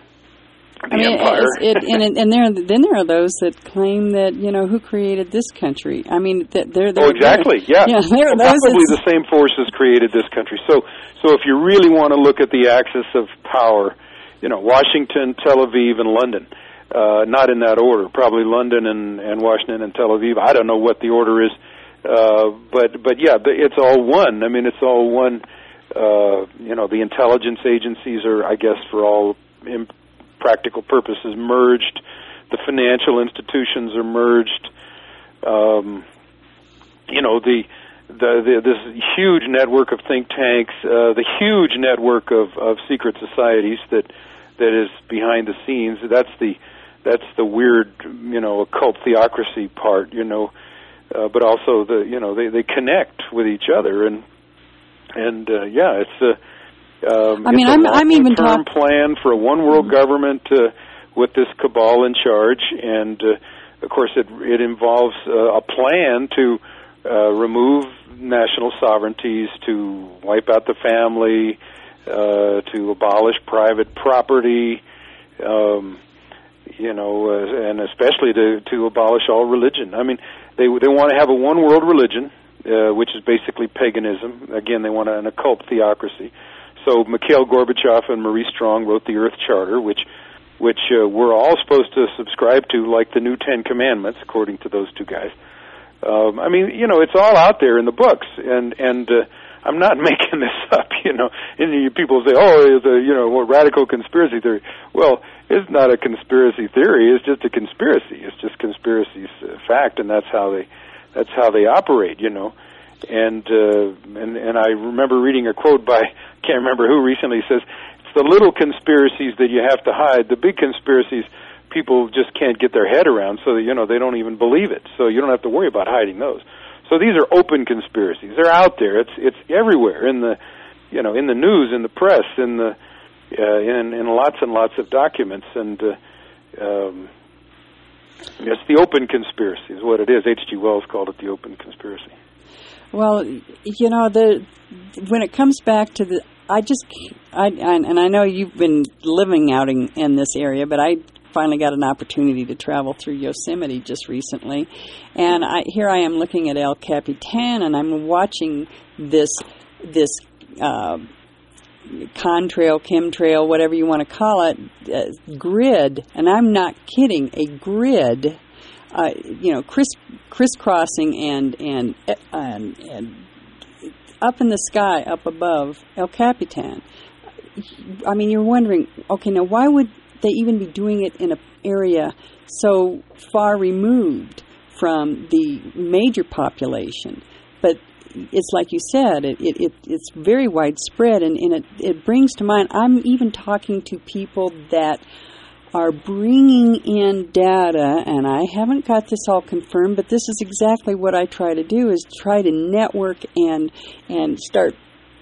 B: the
A: I mean,
B: empire.
A: It, it, and and there then there are those that claim that, you know, who created this country. I mean, they're, they're,
B: oh, exactly,
A: they're,
B: yeah.
A: yeah there are
B: well,
A: those
B: probably the same forces created this country. So, so if you really want to look at the axis of power, you know, Washington, Tel Aviv, and London. Uh, not in that order. Probably London and, and Washington and Tel Aviv. I don't know what the order is, uh, but but yeah, it's all one. I mean, it's all one. Uh, you know, the intelligence agencies are, I guess, for all in practical purposes, merged. The financial institutions are merged. Um, you know, the, the the this huge network of think tanks, uh, the huge network of, of secret societies that that is behind the scenes. That's the That's the weird, you know, occult theocracy part, you know, uh, but also the, you know, they, they connect with each other, and and uh, yeah, it's a, um,
A: I mean,
B: it's a
A: I'm, I'm even
B: long-term
A: talk-
B: plan for a one world mm-hmm. government uh, with this cabal in charge, and uh, of course, it it involves uh, a plan to uh, remove national sovereignties, to wipe out the family, uh, to abolish private property. Um, You know, uh, and especially to to abolish all religion. I mean, they they want to have a one world religion, uh, which is basically paganism. Again, they want an occult theocracy. So Mikhail Gorbachev and Maurice Strong wrote the Earth Charter, which which uh, we're all supposed to subscribe to, like the new Ten Commandments, according to those two guys. Um, I mean, you know, it's all out there in the books, and and. Uh, I'm not making this up, you know. And people say, "Oh, it's a you know what, radical conspiracy theory." Well, it's not a conspiracy theory. It's just a conspiracy. It's just conspiracy's uh, fact, and that's how they that's how they operate, you know. And uh, and and I remember reading a quote by can't remember who recently says, "It's the little conspiracies that you have to hide. The big conspiracies people just can't get their head around, so that, you know, they don't even believe it. So you don't have to worry about hiding those." So these are open conspiracies. They're out there. It's it's everywhere in the, you know, in the news, in the press, in the, uh, in in lots and lots of documents. And uh, um, it's the open conspiracy is what it is. H G Wells called it the open conspiracy.
A: Well, you know, the when it comes back to the, I just, I and I know you've been living out in, in this area, but I finally got an opportunity to travel through Yosemite just recently, and I, here I am looking at El Capitan, and I'm watching this this uh, contrail, chemtrail, whatever you want to call it, uh, grid, and I'm not kidding, a grid, uh, you know, criss crisscrossing and and and and up in the sky, up above El Capitan. I mean, you're wondering, okay, now why would they even be doing it in an area so far removed from the major population? But it's like you said, it, it, it it's very widespread, and, and it, it brings to mind, I'm even talking to people that are bringing in data, and I haven't got this all confirmed, but this is exactly what I try to do, is try to network and and start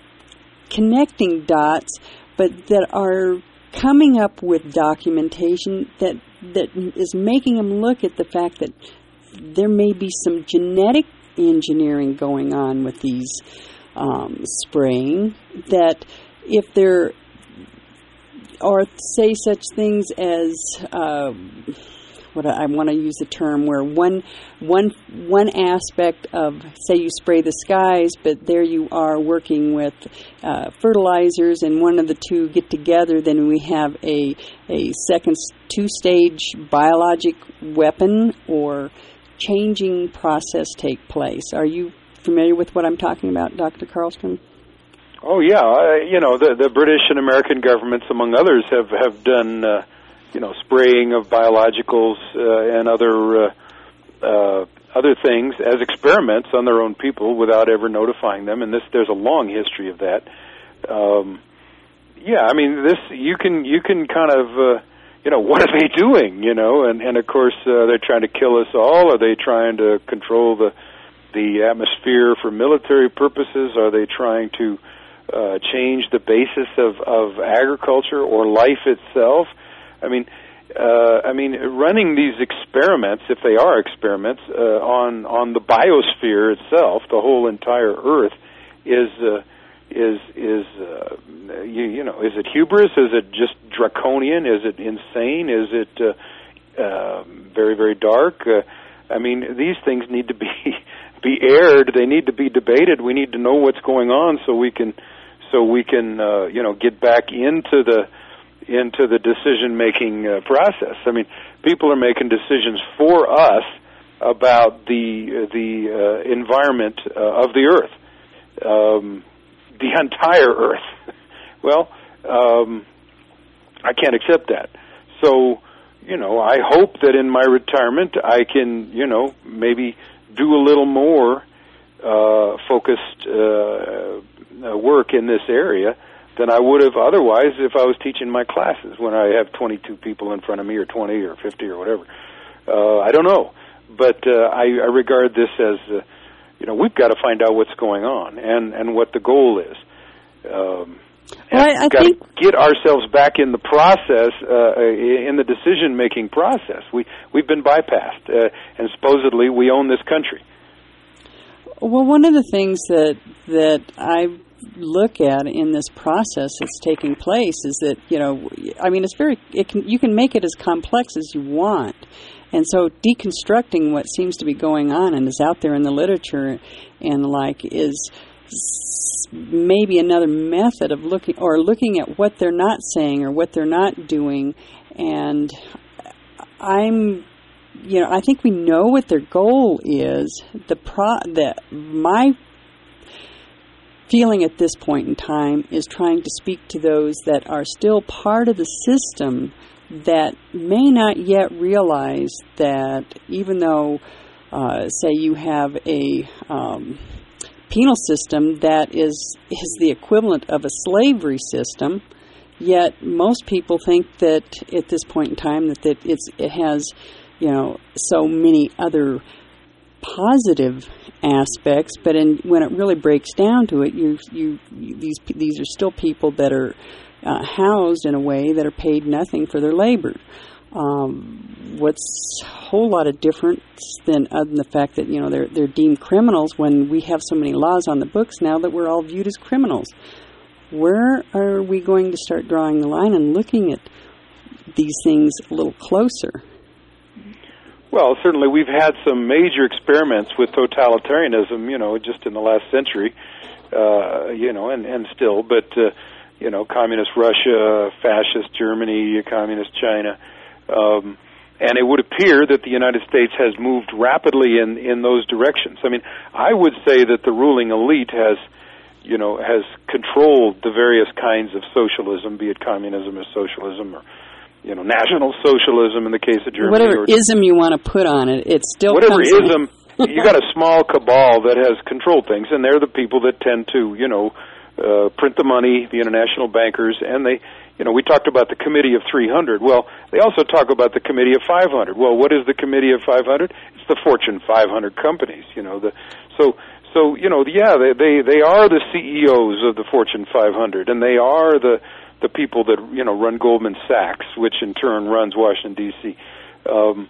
A: connecting dots, but that are coming up with documentation that that is making them look at the fact that there may be some genetic engineering going on with these um, spraying, that if there are, say, such things as, uh, what I, I want to use the term where one one one aspect of, say, you spray the skies, but there you are working with uh, fertilizers, and one of the two get together, then we have a a second two-stage biologic weapon or changing process take place. Are you familiar with what I'm talking about, Doctor Carlstrom?
B: Oh yeah, uh, you know the the British and American governments, among others, have have done uh, you know spraying of biologicals uh, and other uh, uh, other things as experiments on their own people without ever notifying them. And this there's a long history of that. Um, yeah, I mean this you can you can kind of uh, you know what are they doing? You know, and and of course uh, they're trying to kill us all. Are they trying to control the the atmosphere for military purposes? Are they trying to Uh, change the basis of, of agriculture or life itself? I mean, uh, I mean, running these experiments, if they are experiments, uh, on on the biosphere itself, the whole entire Earth, is uh, is is uh, you, you know, is it hubris? Is it just draconian? Is it insane? Is it uh, uh, very very dark? Uh, I mean, these things need to be be aired. They need to be debated. We need to know what's going on so we can. So we can, uh, you know, get back into the into the decision-making uh, process. I mean, people are making decisions for us about the the uh, environment uh, of the Earth, um, the entire Earth. Well, um, I can't accept that. So, you know, I hope that in my retirement I can, you know, maybe do a little more uh, focused Uh, Uh, work in this area than I would have otherwise if I was teaching my classes when I have twenty-two people in front of me, or twenty or fifty or whatever. Uh, I don't know, but uh, I, I regard this as uh, you know we've got to find out what's going on and, and what the goal is. Um,
A: well, I, I
B: we've got
A: think
B: to get ourselves back in the process, uh, in the decision making process. We we've been bypassed, uh, and supposedly we own this country.
A: Well, one of the things that that I look at in this process that's taking place is that, you know, I mean, it's very, it can, you can make it as complex as you want. And so deconstructing what seems to be going on and is out there in the literature and like is maybe another method of looking, or looking at what they're not saying or what they're not doing. And I'm, you know, I think we know what their goal is. The pro, the, my feeling at this point in time is trying to speak to those that are still part of the system that may not yet realize that even though, uh, say, you have a um, penal system that is is the equivalent of a slavery system, yet most people think that at this point in time that, that it's it has, you know, so many other positive aspects, but in, when it really breaks down to it, you, you, you these these are still people that are uh, housed in a way that are paid nothing for their labor. Um, what's a whole lot of difference than other than the fact that, you know, they're they're deemed criminals when we have so many laws on the books now that we're all viewed as criminals. Where are we going to start drawing the line and looking at these things a little closer?
B: Well, certainly we've had some major experiments with totalitarianism, you know, just in the last century, uh, you know, and, and still, but, uh, you know, communist Russia, fascist Germany, communist China, um, and it would appear that the United States has moved rapidly in, in those directions. I mean, I would say that the ruling elite has, you know, has controlled the various kinds of socialism, be it communism or socialism or, you know, national socialism in the case of Germany.
A: Whatever
B: or,
A: ism you want to put on it, it still
B: whatever
A: comes
B: ism, you got a small cabal that has controlled things, and they're the people that tend to, you know, uh, print the money, the international bankers, and they, you know, we talked about the Committee of three hundred. Well, they also talk about the Committee of five hundred. Well, what is the Committee of five hundred? It's the Fortune five hundred companies, you know. The so so you know, yeah, they they they are the C E Os of the Fortune five hundred, and they are the the people that, you know, run Goldman Sachs, which in turn runs Washington D C Um,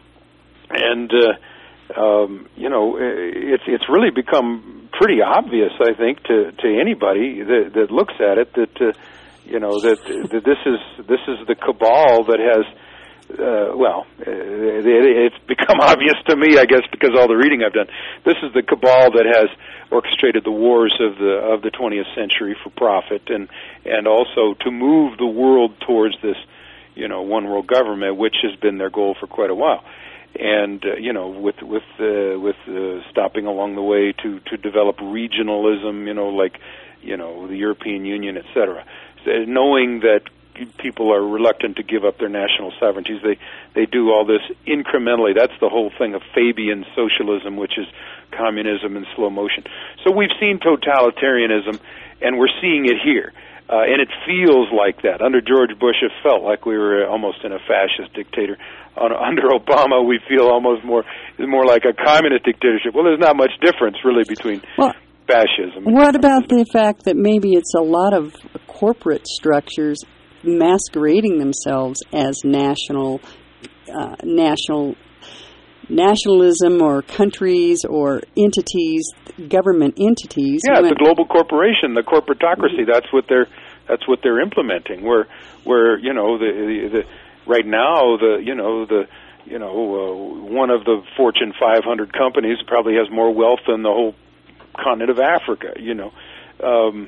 B: and uh, um, you know, it's it's really become pretty obvious, I think, to to anybody that that looks at it that uh, you know that, that this is this is the cabal that has uh, well, it, it's become obvious to me, I guess, because all the reading I've done. This is the cabal that has orchestrated the wars of the of the twentieth century for profit, and and also to move the world towards this, you know, one world government, which has been their goal for quite a while. And uh, you know, with with uh, with uh, stopping along the way to to develop regionalism, you know, like you know the European Union, et cetera. So knowing that people are reluctant to give up their national sovereignties, they they do all this incrementally. That's the whole thing of Fabian socialism, which is communism in slow motion. So we've seen totalitarianism, and we're seeing it here. Uh, and it feels like that. Under George Bush, it felt like we were almost in a fascist dictator. On, under Obama, we feel almost more more like a communist dictatorship. Well, there's not much difference, really, between
A: well,
B: fascism.
A: What about the fact that maybe it's a lot of corporate structures masquerading themselves as national, uh, national nationalism, or countries or entities, government entities?
B: Yeah, it's a global corporation, the corporatocracy. That's what they're that's what they're implementing. Where where you know the the, the right now the you know the you know uh, one of the Fortune five hundred companies probably has more wealth than the whole continent of Africa. You know, um,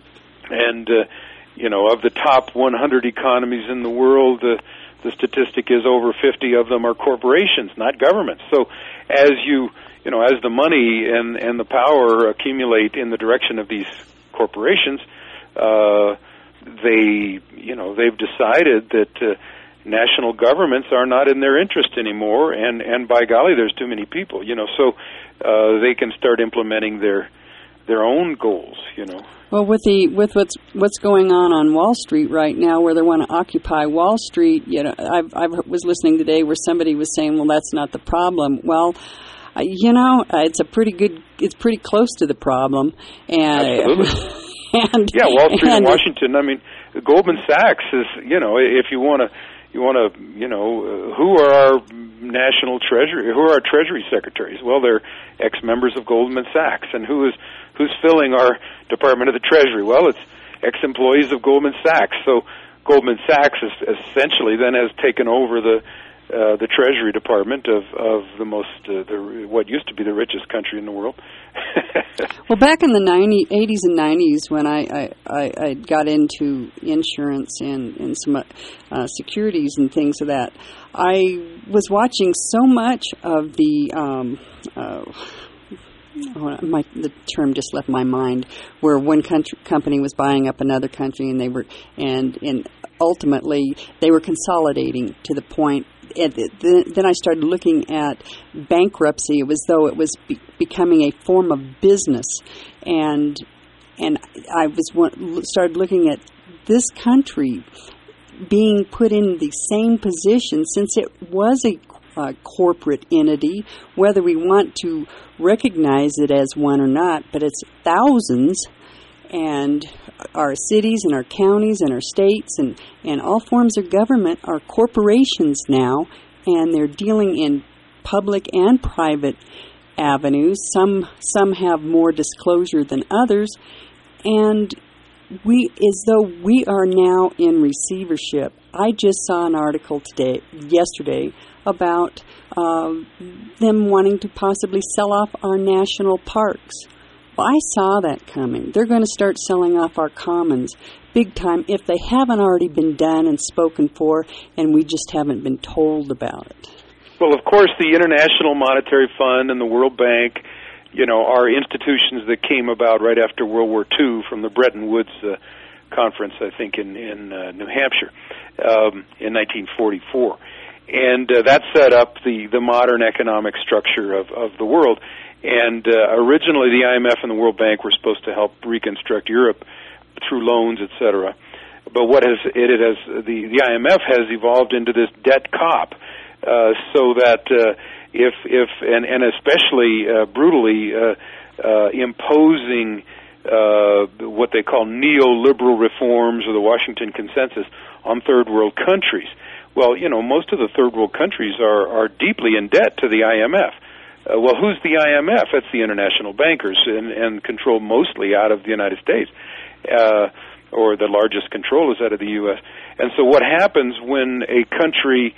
B: and uh, you know of the top one hundred economies in the world. Uh, The statistic is over fifty of them are corporations, not governments. So as you, you know, as the money and, and the power accumulate in the direction of these corporations, uh, they, you know, they've decided that uh, national governments are not in their interest anymore, and, and by golly, there's too many people, you know, so uh, they can start implementing their their own goals, you know.
A: Well, with the with what's what's going on on Wall Street right now, where they want to occupy Wall Street, you know, I've I was listening today where somebody was saying, well, that's not the problem. Well, uh, you know, uh, it's a pretty good, it's pretty close to the problem. And
B: absolutely.
A: and,
B: yeah, Wall Street
A: and,
B: in Washington. I mean, Goldman Sachs is, you know, if you want to, you want to, you know, uh, who are our national treasury? Who are our treasury secretaries? Well, they're ex-members of Goldman Sachs, and who is who's filling our Department of the Treasury? Well, it's ex-employees of Goldman Sachs. So Goldman Sachs is essentially then has taken over the uh, the Treasury Department of of the most uh, the what used to be the richest country in the world.
A: Well, back in the nineties, eighties and nineties, when I, I, I, I got into insurance and, and some uh, securities and things of that, I was watching so much of the um, uh, Oh, my, the term just left my mind, where one country, company was buying up another country, and they were, and and ultimately they were consolidating to the point. And then I started looking at bankruptcy. It was though it was be, becoming a form of business, and and I was started looking at this country being put in the same position, since it was a Uh, corporate entity, whether we want to recognize it as one or not, but it's thousands, and our cities and our counties and our states and, and all forms of government are corporations now, and they're dealing in public and private avenues. Some some have more disclosure than others, and we, as though we are now in receivership. I just saw an article today, yesterday, about uh, them wanting to possibly sell off our national parks. Well, I saw that coming. They're going to start selling off our commons big time if they haven't already been done and spoken for, and we just haven't been told about it.
B: Well, of course, the International Monetary Fund and the World Bank, you know, are institutions that came about right after World War Two from the Bretton Woods uh, conference, I think, in, in uh, New Hampshire um, in nineteen forty-four. And uh, that set up the, the modern economic structure of, of the world. And uh, originally the I M F and the World Bank were supposed to help reconstruct Europe through loans, et cetera. But what has it, it has the, the I M F has evolved into this debt cop, uh, so that uh, if if and, and especially uh, brutally uh, uh, imposing uh, what they call neoliberal reforms or the Washington Consensus on third world countries. Well, you know, most of the third world countries are, are deeply in debt to the I M F. Uh, well, who's the I M F? That's the international bankers, and, and controlled mostly out of the United States, uh, or the largest control is out of the U S. And so what happens when a country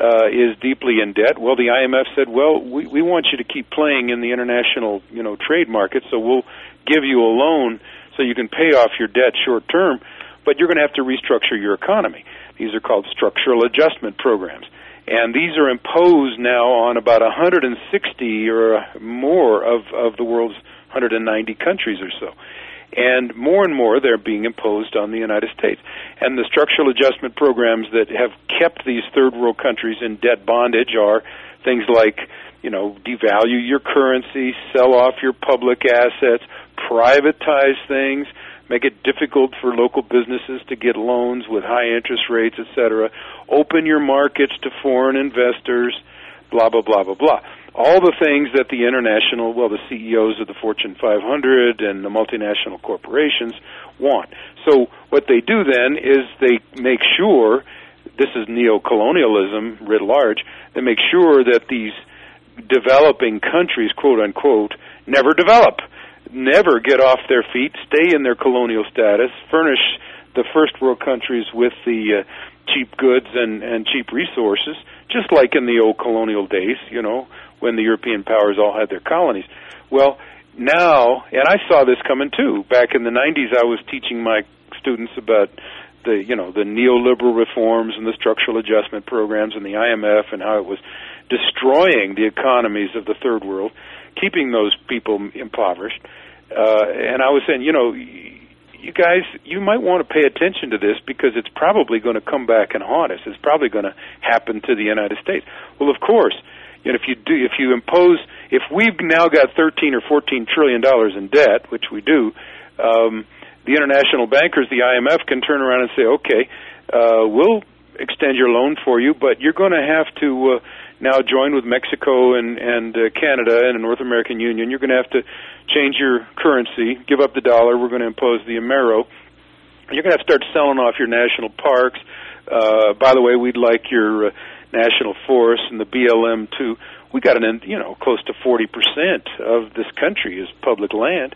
B: uh, is deeply in debt. Well, the I M F said, well, we, we want you to keep playing in the international, you know, trade market, so we'll give you a loan so you can pay off your debt short term, but you're going to have to restructure your economy. These are called structural adjustment programs. And these are imposed now on about one hundred sixty or more of, of the world's one hundred ninety countries or so. And more and more they're being imposed on the United States. And the structural adjustment programs that have kept these third world countries in debt bondage are things like, you know, devalue your currency, sell off your public assets, privatize things, make it difficult for local businesses to get loans with high interest rates, et cetera, open your markets to foreign investors, blah, blah, blah, blah, blah. All the things that the international, well, the C E Os of the Fortune five hundred and the multinational corporations want. So what they do then is they make sure, this is neo-colonialism writ large, they make sure that these developing countries, quote unquote, never develop, never get off their feet, stay in their colonial status, furnish the first world countries with the uh, cheap goods and, and cheap resources, just like in the old colonial days, you know, when the European powers all had their colonies. Well, now, and I saw this coming too. Back in the nineties, I was teaching my students about the, you know, the neoliberal reforms and the structural adjustment programs and the I M F and how it was destroying the economies of the third world, keeping those people impoverished. Uh, and I was saying, you know, you guys, you might want to pay attention to this because it's probably going to come back and haunt us. It's probably going to happen to the United States. Well, of course, you know, if you do, if you impose, if we've now got thirteen or fourteen trillion dollars in debt, which we do, um, the international bankers, the I M F, can turn around and say, okay, uh, we'll extend your loan for you, but you're going to have to uh, now join with Mexico and, and uh, Canada and the North American Union. You're going to have to change your currency, give up the dollar. We're going to impose the Amero. You're going to have to start selling off your national parks. Uh, by the way, we'd like your uh, national forests and the B L M too. We got an, you know, close to forty percent of this country is public land.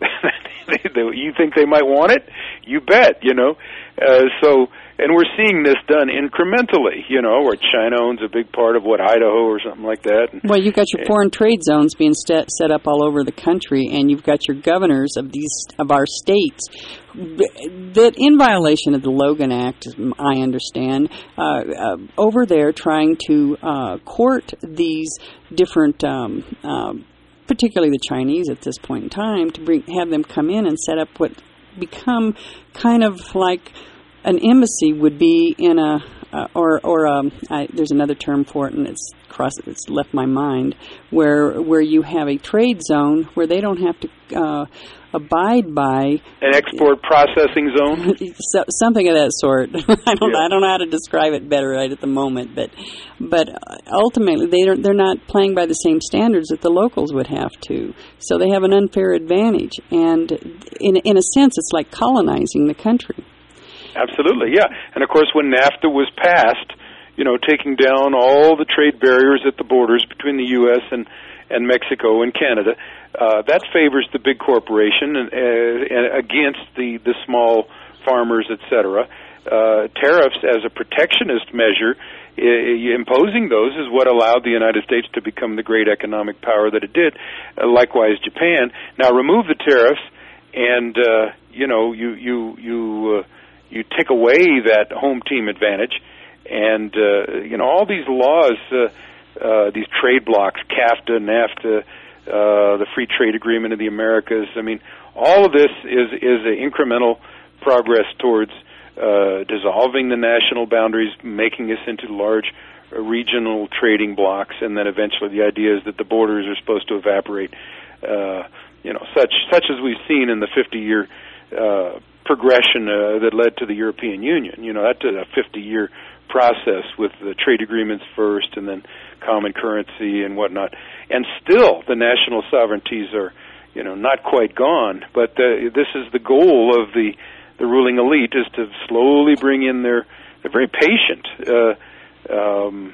B: You think they might want it? You bet, you know. Uh, so, and we're seeing this done incrementally, you know, where China owns a big part of, what, Idaho or something like that. And,
A: well, you've got your foreign trade zones being set, set up all over the country, and you've got your governors of these of our states that, in violation of the Logan Act, I understand, uh, uh, over there trying to uh, court these different um, um particularly the Chinese at this point in time, to bring have them come in and set up what become kind of like an embassy would be in a, uh, or or um, I, there's another term for it, and it's cross it's left my mind, where where you have a trade zone where they don't have to uh, abide by
B: an export processing zone,
A: so, something of that sort. I don't
B: yeah.
A: I don't know how to describe it better right at the moment, but but ultimately they don't, they're not playing by the same standards that the locals would have to, so they have an unfair advantage, and in in a sense it's like colonizing the country.
B: Absolutely, yeah. And of course, when NAFTA was passed, you know, taking down all the trade barriers at the borders between the U S and and Mexico and Canada, uh, that favors the big corporation and, uh, and against the, the small farmers, et cetera. Uh, tariffs as a protectionist measure, I- imposing those is what allowed the United States to become the great economic power that it did. Uh, likewise, Japan. Now, remove the tariffs, and uh, you know, you you you uh, you take away that home team advantage, and uh, you know, all these laws. Uh, Uh, these trade blocks, CAFTA, NAFTA, uh, the Free Trade Agreement of the Americas. I mean, all of this is is an incremental progress towards uh, dissolving the national boundaries, making us into large uh, regional trading blocks, and then eventually the idea is that the borders are supposed to evaporate. Uh, you know, such such as we've seen in the fifty-year uh, progression uh, that led to the European Union. You know, that's a fifty-year process with the trade agreements first and then common currency and whatnot. And still the national sovereignties are, you know, not quite gone. But uh, this is the goal of the, the ruling elite, is to slowly bring in their, they're very patient, uh, um,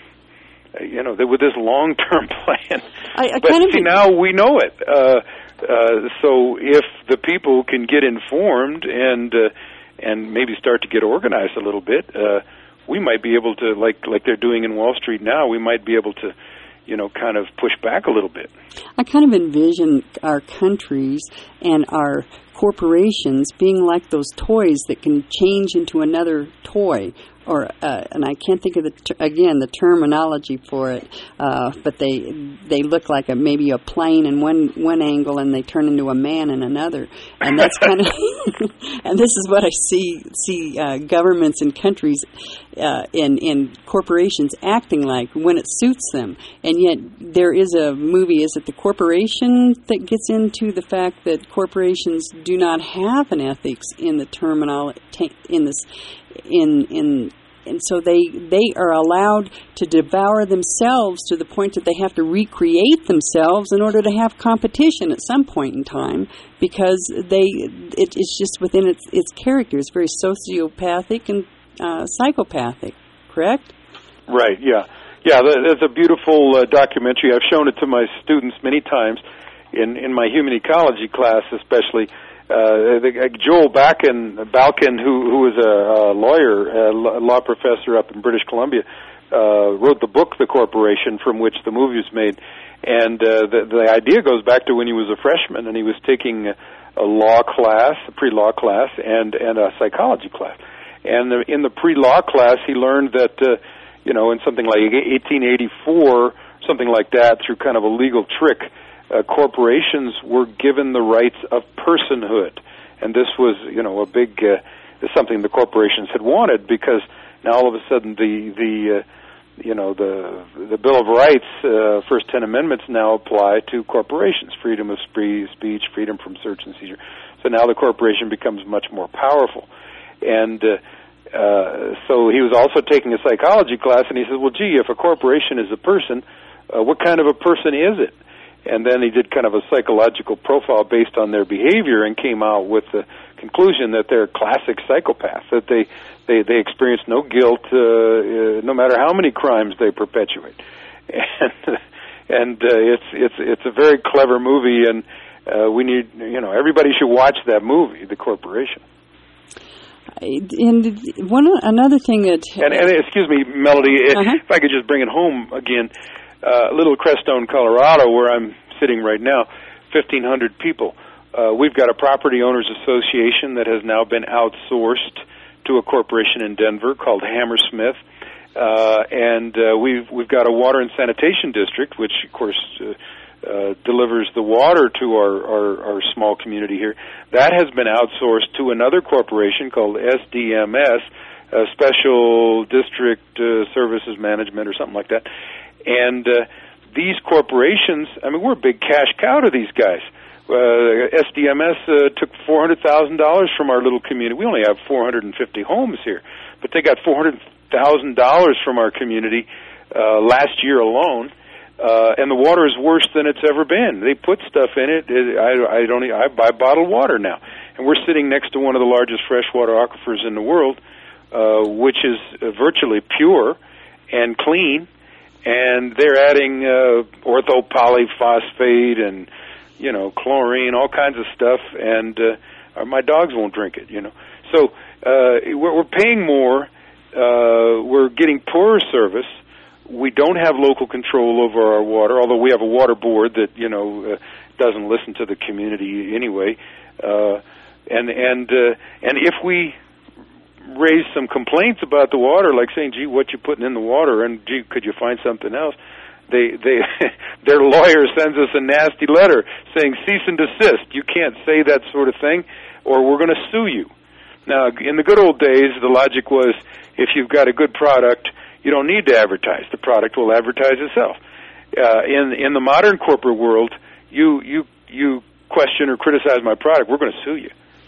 B: you know, with this long-term plan.
A: I, I
B: but
A: kind of
B: see, now we know it. Uh, uh, so if the people can get informed and uh, and maybe start to get organized a little bit, uh, we might be able to, like like they're doing in Wall Street now, we might be able to, you know, kind of push back a little bit.
A: I kind of envision our countries and our corporations being like those toys that can change into another toy. Or uh, and I can't think of the ter- again the terminology for it, uh, but they they look like a maybe a plane in one one angle and they turn into a man in another, and that's kind of and this is what I see see uh, governments and countries uh, in in corporations acting like when it suits them, and yet there is a movie. Is it The Corporation that gets into the fact that corporations do not have an ethics in the terminal in this. In in and so they they are allowed to devour themselves to the point that they have to recreate themselves in order to have competition at some point in time, because they it, it's just within its its character. It's very sociopathic and uh, psychopathic. Correct?
B: Right. Yeah. Yeah. There's a beautiful uh, documentary. I've shown it to my students many times in in my human ecology class, especially. Uh, the, uh, Joel Balkin, Balkin, who who was a, a lawyer, a law professor up in British Columbia, uh, wrote the book "The Corporation," from which the movie was made. And uh, the, the idea goes back to when he was a freshman and he was taking a, a law class, a pre-law class, and and a psychology class. And the, in the pre-law class, he learned that uh, you know, in something like eighteen eighty-four, something like that, through kind of a legal trick. Uh, corporations were given the rights of personhood, and this was, you know, a big uh, something the corporations had wanted, because now all of a sudden the the uh, you know the the Bill of Rights, uh, first ten amendments now apply to corporations: freedom of spree, speech, freedom from search and seizure. So now the corporation becomes much more powerful, and uh, uh, so he was also taking a psychology class, and he says, well, gee, if a corporation is a person, uh, what kind of a person is it? And then he did kind of a psychological profile based on their behavior and came out with the conclusion that they're classic psychopaths, that they, they, they experience no guilt uh, uh, no matter how many crimes they perpetuate. And, and uh, it's, it's, it's a very clever movie, and uh, we need, you know, everybody should watch that movie, The Corporation.
A: And one another thing that...
B: And, and excuse me, Melody,
A: uh-huh.
B: if I could just bring it home again. Uh, Little Crestone, Colorado, where I'm sitting right now, fifteen hundred people. Uh, we've got a property owners association that has now been outsourced to a corporation in Denver called Hammersmith, uh, and uh, we've we've got a water and sanitation district, which of course uh, uh, delivers the water to our, our our small community here. That has been outsourced to another corporation called S D M S, uh, Special District uh, Services Management, or something like that. And uh, these corporations, I mean, we're a big cash cow to these guys. Uh, S D M S uh, took four hundred thousand dollars from our little community. We only have four hundred fifty homes here, but they got four hundred thousand dollars from our community uh, last year alone. Uh, and the water is worse than it's ever been. They put stuff in it. it I, I don't. I buy bottled water now, and we're sitting next to one of the largest freshwater aquifers in the world, uh, which is uh, virtually pure and clean. And they're adding uh, orthopolyphosphate and, you know, chlorine, all kinds of stuff, and uh, my dogs won't drink it, you know. So uh, we're, we're paying more. Uh, we're getting poorer service. We don't have local control over our water, although we have a water board that, you know, uh, doesn't listen to the community anyway. Uh, and and uh, and if we raise some complaints about the water, like saying, gee, what you putting in the water, and gee, could you find something else? They, they, their lawyer sends us a nasty letter saying, cease and desist. You can't say that sort of thing, or we're going to sue you. Now, in the good old days, the logic was, if you've got a good product, you don't need to advertise. The product will advertise itself. Uh, in in the modern corporate world, you you you question or criticize my product, we're going to sue you.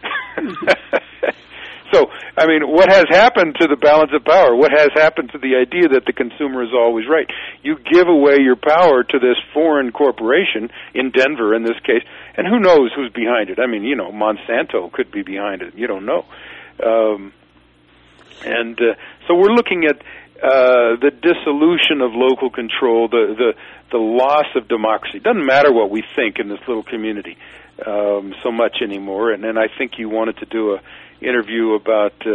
B: So, I mean, what has happened to the balance of power? What has happened to the idea that the consumer is always right? You give away your power to this foreign corporation, in Denver in this case, and who knows who's behind it. I mean, you know, Monsanto could be behind it. You don't know. Um, and uh, so we're looking at uh, the dissolution of local control, the, the, the loss of democracy. It doesn't matter what we think in this little community um, so much anymore. And then I think you wanted to do a interview about uh,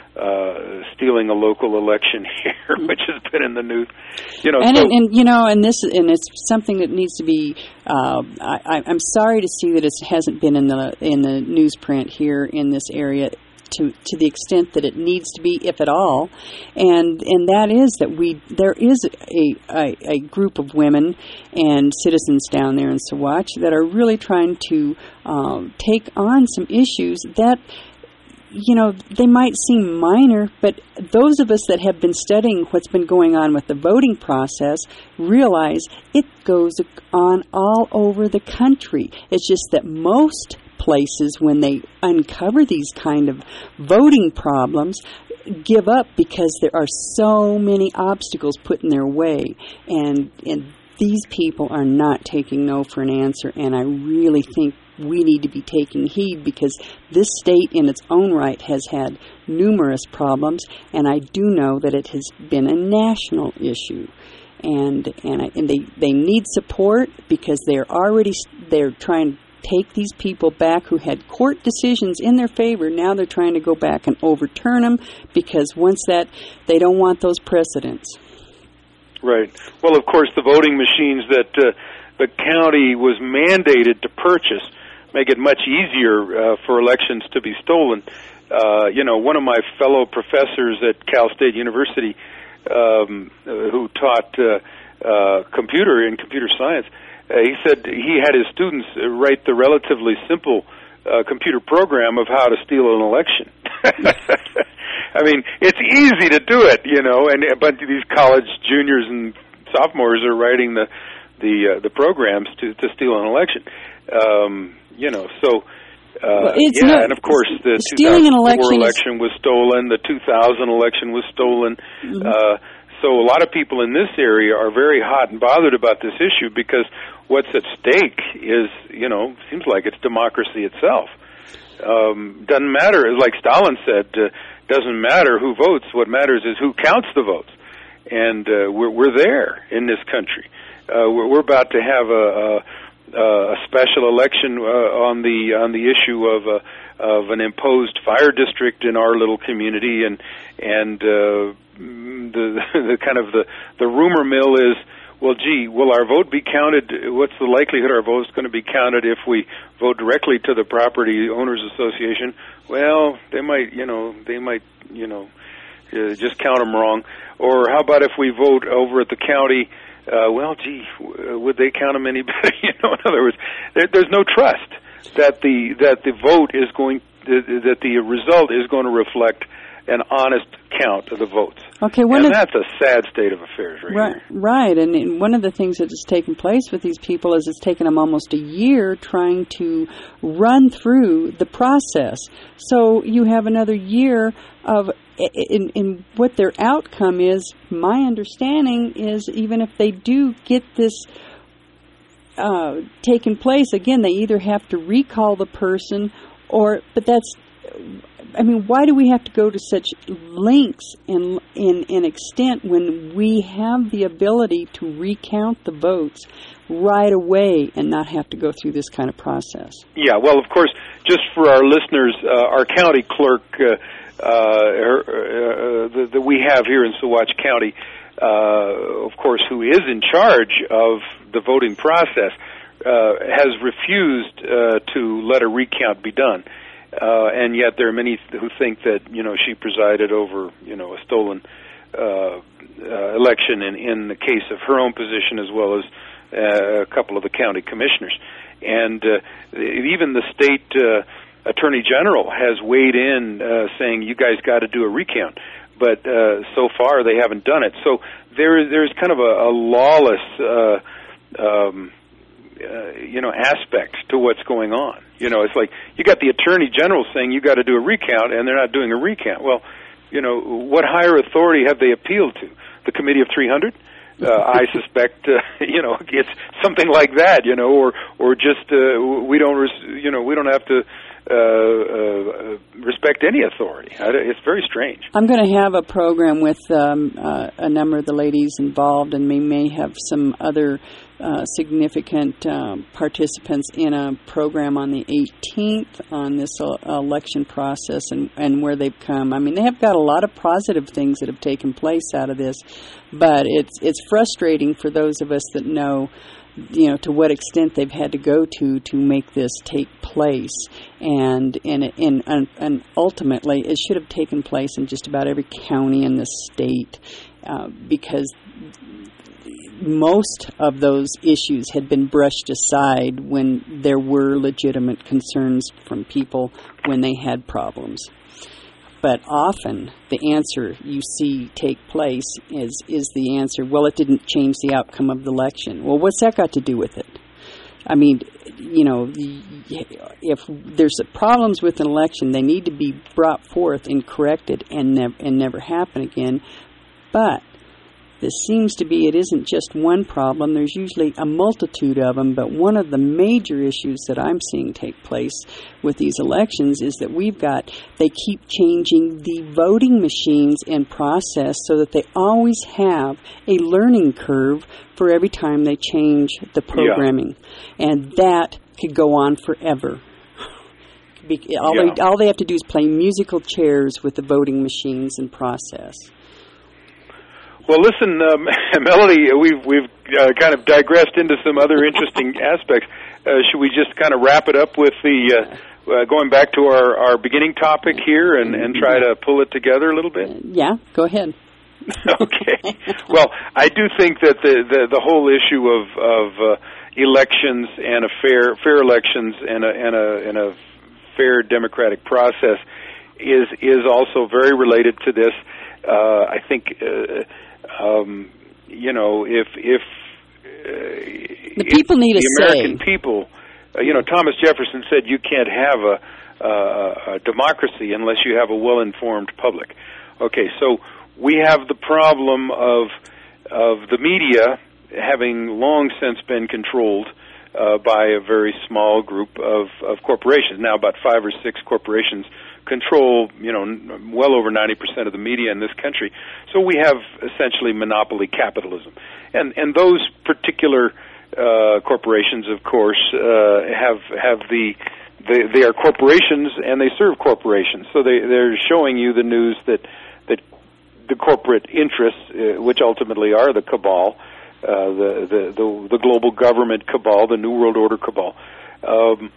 B: uh, stealing a local election here, which has been in the news. You know,
A: and,
B: so,
A: and, and you know, and this, and it's something that needs to be. Uh, I, I'm sorry to see that it hasn't been in the in the newsprint here in this area to to the extent that it needs to be, if at all. And and that is that we there is a a, a group of women and citizens down there in Saguache that are really trying to um, take on some issues that, you know, they might seem minor, but those of us that have been studying what's been going on with the voting process realize it goes on all over the country. It's just that most places, when they uncover these kind of voting problems, give up because there are so many obstacles put in their way. And, and these people are not taking no for an answer, and I really think we need to be taking heed, because this state in its own right has had numerous problems, and I do know that it has been a national issue. And and, I, and they, they need support, because they're already they're trying to take these people back who had court decisions in their favor. Now they're trying to go back and overturn them, because once that, they don't want those precedents.
B: Right. Well, of course, the voting machines that uh, the county was mandated to purchase make it much easier uh, for elections to be stolen. Uh, you know, one of my fellow professors at Cal State University, um, who taught uh, uh, computer and computer science, uh, he said he had his students write the relatively simple uh, computer program of how to steal an election. I mean, it's easy to do it, you know, and but these college juniors and sophomores are writing the the uh, the programs to to steal an election. Um, You know, so, uh,
A: well,
B: yeah,
A: no,
B: and of course the
A: stealing
B: two thousand four
A: an election,
B: election was stolen, the two thousand election was stolen. Mm-hmm. Uh, so a lot of people in this area are very hot and bothered about this issue, because what's at stake is, you know, seems like it's democracy itself. Um, doesn't matter, like Stalin said, uh, doesn't matter who votes, what matters is who counts the votes. And uh, we're, we're there in this country. Uh, we're, we're about to have a... a Uh, a special election uh, on the on the issue of uh, of an imposed fire district in our little community, and and uh, the the kind of the the rumor mill is, well, gee, will our vote be counted? What's the likelihood our vote's going to be counted if we vote directly to the Property Owners Association? Well, they might, you know, they might, you know, uh, just count them wrong. Or how about if we vote over at the county? Uh, well, gee, would they count them any better? You know, in other words, there, there's no trust that the that the vote is going that the result is going to reflect an honest count of the votes.
A: Okay, one
B: and
A: of,
B: that's a sad state of affairs, right?
A: Right,
B: here.
A: right. And, and one of the things that has taken place with these people is it's taken them almost a year trying to run through the process. So you have another year of. In, in what their outcome is, my understanding is, even if they do get this uh, taken place, again, they either have to recall the person, or, but that's, I mean, why do we have to go to such lengths in, in, in extent when we have the ability to recount the votes right away and not have to go through this kind of process?
B: Yeah, well, of course, just for our listeners, uh, our county clerk, uh, Uh, her, uh, that we have here in Saguache County, uh, of course, who is in charge of the voting process, uh, has refused uh, to let a recount be done. Uh, and yet there are many who think that, you know, she presided over, you know, a stolen uh, uh, election in, in the case of her own position, as well as uh, a couple of the county commissioners. And uh, even the state uh, Attorney General has weighed in, uh, saying you guys got to do a recount, but uh, so far they haven't done it. So there is there's kind of a, a lawless, uh, um, uh, you know, aspect to what's going on. You know, it's like you got the Attorney General saying you got to do a recount, and they're not doing a recount. Well, you know, what higher authority have they appealed to? The Committee of three hundred? Uh, I suspect, uh, you know, it's something like that, you know, or or just uh, we don't, res- you know, we don't have to uh, uh, respect any authority. It's very strange.
A: I'm going to have a program with um, uh, a number of the ladies involved, and we may have some other uh, significant um, participants in a program on the eighteenth on this uh, election process and, and where they've come. I mean, they have got a lot of positive things that have taken place out of this, but it's it's frustrating for those of us that know, you know, to what extent they've had to go to to make this take place, and and and and, and ultimately it should have taken place in just about every county in the state, uh, because most of those issues had been brushed aside when there were legitimate concerns from people when they had problems. But often the answer you see take place is, is the answer, well, it didn't change the outcome of the election. Well, what's that got to do with it? I mean, you know, if there's problems with an election, they need to be brought forth and corrected and, nev- and never happen again. But this seems to be, it isn't just one problem. There's usually a multitude of them, but one of the major issues that I'm seeing take place with these elections is that we've got, they keep changing the voting machines and process so that they always have a learning curve for every time they change the programming. Yeah. And that could go on forever. All, yeah. they, all they have to do is play musical chairs with the voting machines and process.
B: Well, listen, um, Melody, we've we've uh, kind of digressed into some other interesting aspects. Uh, should we just kind of wrap it up with the uh, uh, going back to our, our beginning topic here and, and try to pull it together a little bit?
A: Yeah, go ahead.
B: Okay. Well, I do think that the the, the whole issue of of uh, elections and a fair fair elections and a and a and a fair democratic process is is also very related to this. Uh, I think. Uh, Um, you know, if if uh,
A: the people
B: if
A: need
B: the
A: a
B: American
A: say.
B: people, uh, you know, Thomas Jefferson said you can't have a, a, a democracy unless you have a well-informed public. Okay, so we have the problem of of the media having long since been controlled uh, by a very small group of, of corporations. Now, about five or six corporations control, you know, well over ninety percent of the media in this country. So we have essentially monopoly capitalism. And and those particular uh, corporations, of course, uh, have have the, they, they are corporations and they serve corporations. So they, they're showing you the news that, that the corporate interests, uh, which ultimately are the cabal, uh, the, the, the, the global government cabal, the New World Order cabal, um,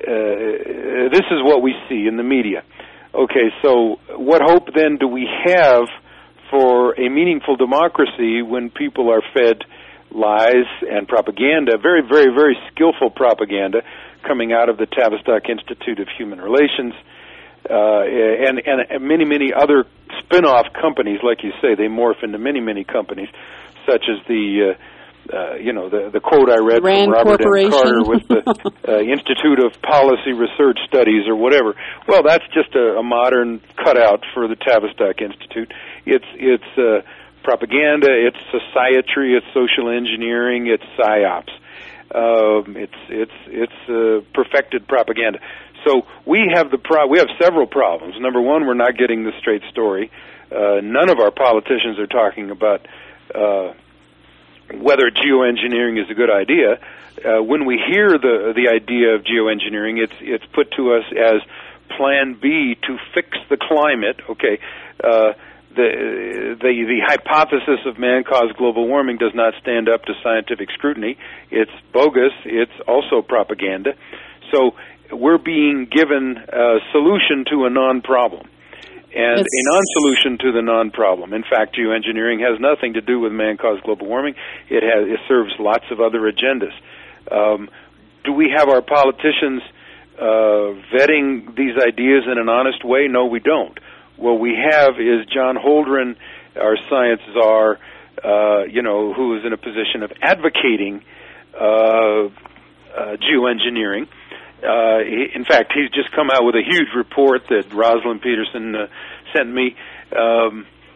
B: Uh, this is what we see in the media. Okay, so what hope then do we have for a meaningful democracy when people are fed lies and propaganda, very, very, very skillful propaganda coming out of the Tavistock Institute of Human Relations uh, and, and many, many other spin-off companies, like you say, they morph into many, many companies, such as the uh, Uh, you know, the, the quote I read
A: Rand
B: from Robert M. Carter with the uh, Institute of Policy Research Studies or whatever. Well, that's just a, a modern cutout for the Tavistock Institute. It's it's uh, propaganda, it's societry, it's social engineering, it's psyops. Um, it's it's it's uh, perfected propaganda. So we have the pro- we have several problems. Number one, we're not getting the straight story. Uh, none of our politicians are talking about Uh, whether geoengineering is a good idea. Uh, when we hear the the idea of geoengineering, it's it's put to us as Plan B to fix the climate. Okay, uh, the the the hypothesis of man-caused global warming does not stand up to scientific scrutiny. It's bogus. It's also propaganda. So we're being given a solution to a non-problem. And it's a non-solution to the non-problem. In fact, geoengineering has nothing to do with man-caused global warming. It has it serves lots of other agendas. Um, do we have our politicians uh, vetting these ideas in an honest way? No, we don't. What we have is John Holdren, our science czar, uh, you know, who is in a position of advocating uh, uh, geoengineering. Uh, he, in fact, he's just come out with a huge report that Rosalind Peterson uh, sent me um,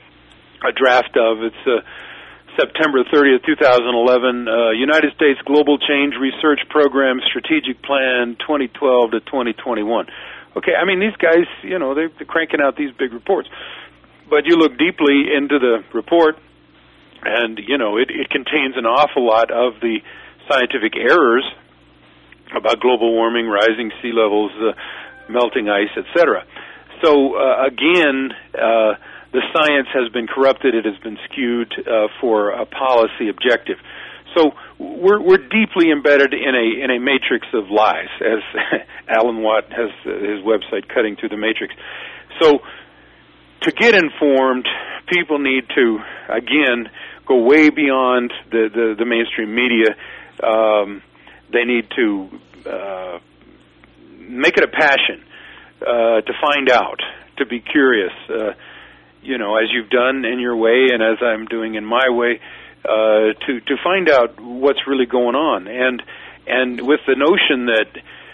B: a draft of. It's uh, September thirtieth, twenty eleven, uh, United States Global Change Research Program Strategic Plan twenty twelve to twenty twenty-one. Okay, I mean, these guys, you know, they're, they're cranking out these big reports. But you look deeply into the report, and, you know, it, it contains an awful lot of the scientific errors about global warming, rising sea levels, uh, melting ice, et cetera. So, uh, again, uh, the science has been corrupted. It has been skewed uh, for a policy objective. So we're, we're deeply embedded in a in a matrix of lies, as Alan Watt has uh, his website, Cutting Through the Matrix. So to get informed, people need to, again, go way beyond the, the, the mainstream media. Um, they need to uh, make it a passion uh, to find out, to be curious, uh, you know, as you've done in your way and as I'm doing in my way, uh, to to find out what's really going on. And and with the notion that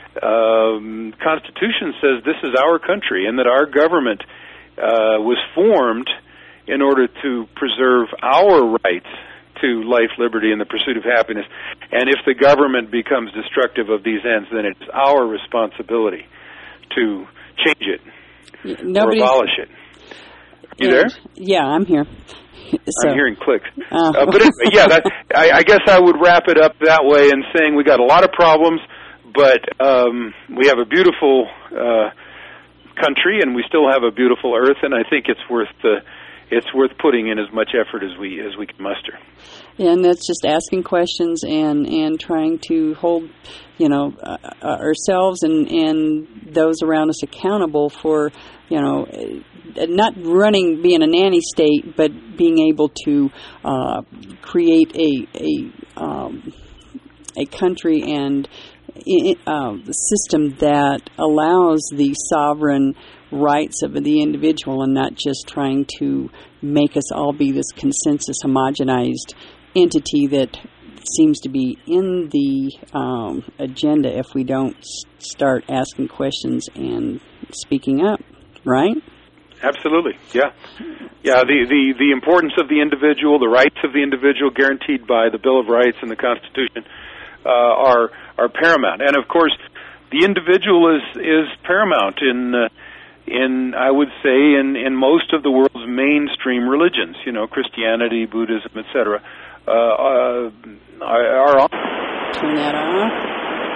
B: um, Constitution says this is our country and that our government uh, was formed in order to preserve our rights to life, liberty, and the pursuit of happiness. And if the government becomes destructive of these ends, then it's our responsibility to change it
A: Nobody's,
B: or abolish it. You
A: and,
B: there?
A: Yeah, I'm here. So,
B: I'm hearing clicks.
A: Uh,
B: uh, but anyway, yeah, that, I, I guess I would wrap it up that way in saying we got a lot of problems, but um, we have a beautiful uh, country and we still have a beautiful earth, and I think it's worth uh, it's worth putting in as much effort as we as we can muster.
A: And that's just asking questions and, and trying to hold, you know, uh, ourselves and, and those around us accountable for, you know, not running, being a nanny state, but being able to uh, create a a um, a country and uh, system that allows the sovereign rights of the individual, and not just trying to make us all be this consensus, homogenized entity that seems to be in the um, agenda if we don't s- start asking questions and speaking up, right?
B: Absolutely, yeah. Yeah, the, the, the importance of the individual, the rights of the individual guaranteed by the Bill of Rights and the Constitution uh, are are paramount. And, of course, the individual is, is paramount in, uh, in I would say, in, in most of the world's mainstream religions, you know, Christianity, Buddhism, et cetera, uh, uh, are on.
A: Turn that off.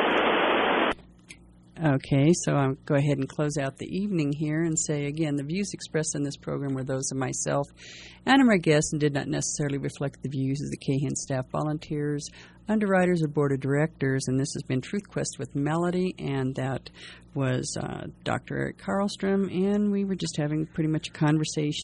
A: Okay, so I'll go ahead and close out the evening here and say again, the views expressed in this program were those of myself and of our guests and did not necessarily reflect the views of the K H E N staff, volunteers, underwriters, or board of directors. And this has been Truth Quest with Melody, and that was uh, Doctor Eric Karlstrom, and we were just having pretty much a conversation.